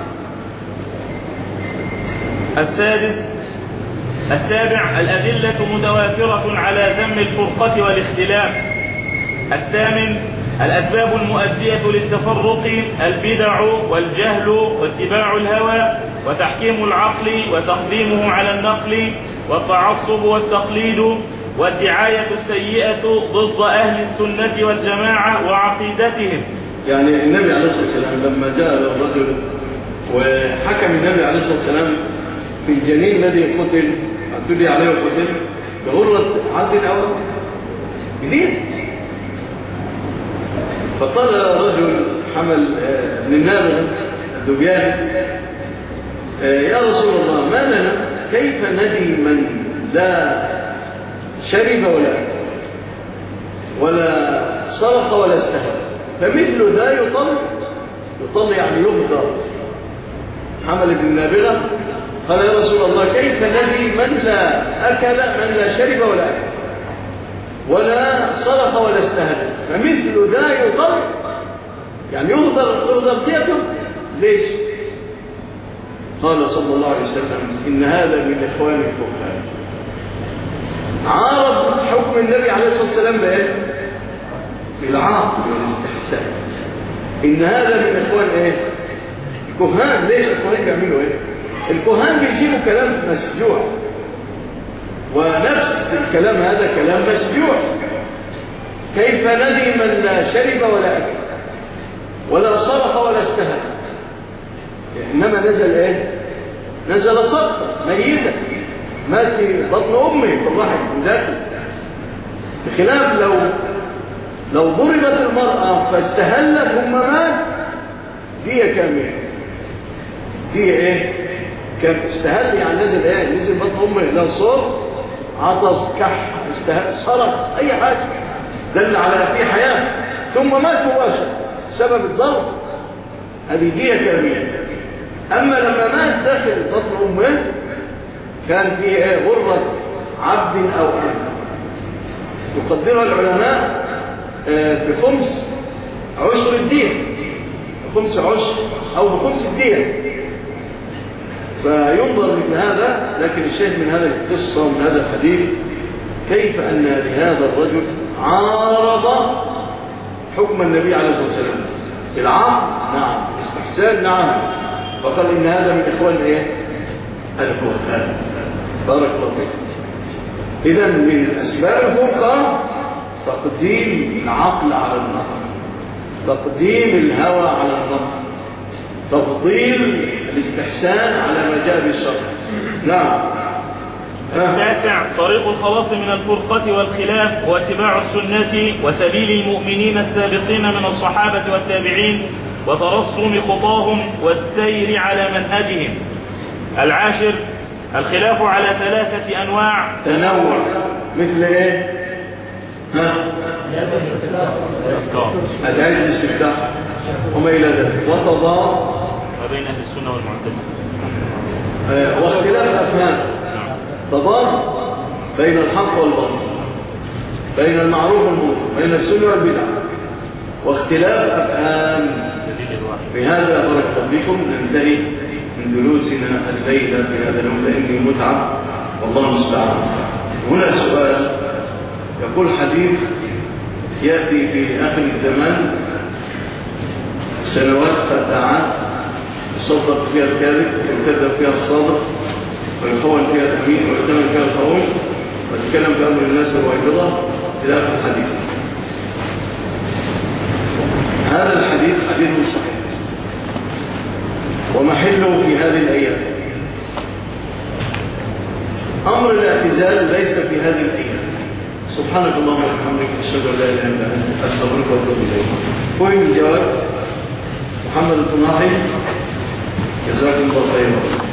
السادس السابع الأدلة متوافرة على ذم الفرقة والاختلاف. الثامن الأسباب المؤدية للتفرق البدع والجهل واتباع الهوى وتحكيم العقل وتقديمه على النقل والتعصب والتقليد والدعاية السيئة ضد أهل السنة والجماعة وعقيدتهم. يعني النبي عليه الصلاة والسلام لما جاء الرجل وحكم النبي عليه الصلاة والسلام في الجنين الذي قتل اعتدي عليه وقتل بغرة عبد الأول جديد، فقال رجل حمل من النابغة الدبياني يا رسول الله ما لنا كيف ندي من لا شرب ولا ولا صرخ ولا استهل، فمثل ذا يطل يطل يعني يغدر. حمل بن النابغة قال يا رسول الله كيف ندي من لا أكل من لا شرب ولا أكل ولا صرخ ولا استهل، فمثل ذا يطل يعني يغدر يغدر ديته ليش؟ قال صلى الله عليه وسلم إن هذا من إخوان الفقهاء. عارض حكم النبي عليه الصلاة والسلام بإيه؟ بالعاقل والاستحسان. إن هذا من إخوان إيه؟ الكهان. ليش الكهان بيعملوا إيه؟ الكهان بيجيبوا كلام مسجوع، ونفس الكلام هذا كلام مسجوع. كيف ندي من لا شرب ولا أكل ولا صرخ ولا استهل، إنما نزل إيه؟ نزل صدقة ميتة مات في بطن أمه في الرحم من داخل، بخلاف لو لو ضربت المرأة فاستهلت ثم مات دي كاملة. دي إيه؟ كان استهل يعني نزل إيه؟ نزل بطن أمه لا صوت عطس كح استهل صرخ أي حاجة دل على في حياة ثم مات مباشر سبب الضرب، هذه دي كاملة. أما لما مات داخل بطن أمه كان فيه إيه؟ غرة عبد أو أمة، يقدرها العلماء بخمس عشر الدين، بخمس عشر أو بخمس الدين، فينظر مثل هذا. لكن الشاهد من هذا القصة ومن هذا الحديث كيف أن لهذا الرجل عارض حكم النبي عليه الصلاة والسلام بالعقل نعم، بالاستحسان نعم، فقال إن هذا من إخوان إيه؟ الكهان. بارك الله فيك. إذا من أسباب الفرقة تقديم العقل على النقل، تقديم الهوى على النقل، تفضيل الاستحسان على ما جاء بالشرع. نعم. التاسع طريق الخلاص من الفرقة والخلاف هو اتباع السنة وسبيل المؤمنين السابقين من الصحابة والتابعين وترسم خطاهم والسير على منهجهم. العاشر الخلاف على ثلاثة أنواع. تنوع مثل إيه؟ ها؟ أدعي الاستفتاح وما إلى ذلك، وتضاد ما بين أهل السنة والمعتزلة، آه واختلاف أفهام، تضاد بين الحق والباطل، بين المعروف والمنكر، بين السنة والبدع، واختلاف أفهام. بهذا بارك بكم ننتهي من دروسنا الليلة في هذا اليوم لأني متعب والله المستعان. هنا سؤال يقول حديث يأتي في آخر الزمان سنوات فتاعات يصدق فيها الكاذب ويكذب فيها الصادق ويخون فيها الأمين ويؤتمن فيها الخون ويتكلم في أمر الناس والويبضة إلى آخر الحديث. هذا الحديث حديث صحيح ومحله في هذه الأيام. أمر الاعتزال ليس في هذه الأيام. سبحانك اللهم وبحمدك أشهد أن لا إله إلا أنت أستغفرك وأتوب إليك. فهم الجواب محمد الطناحي جزاكم الله خيرا.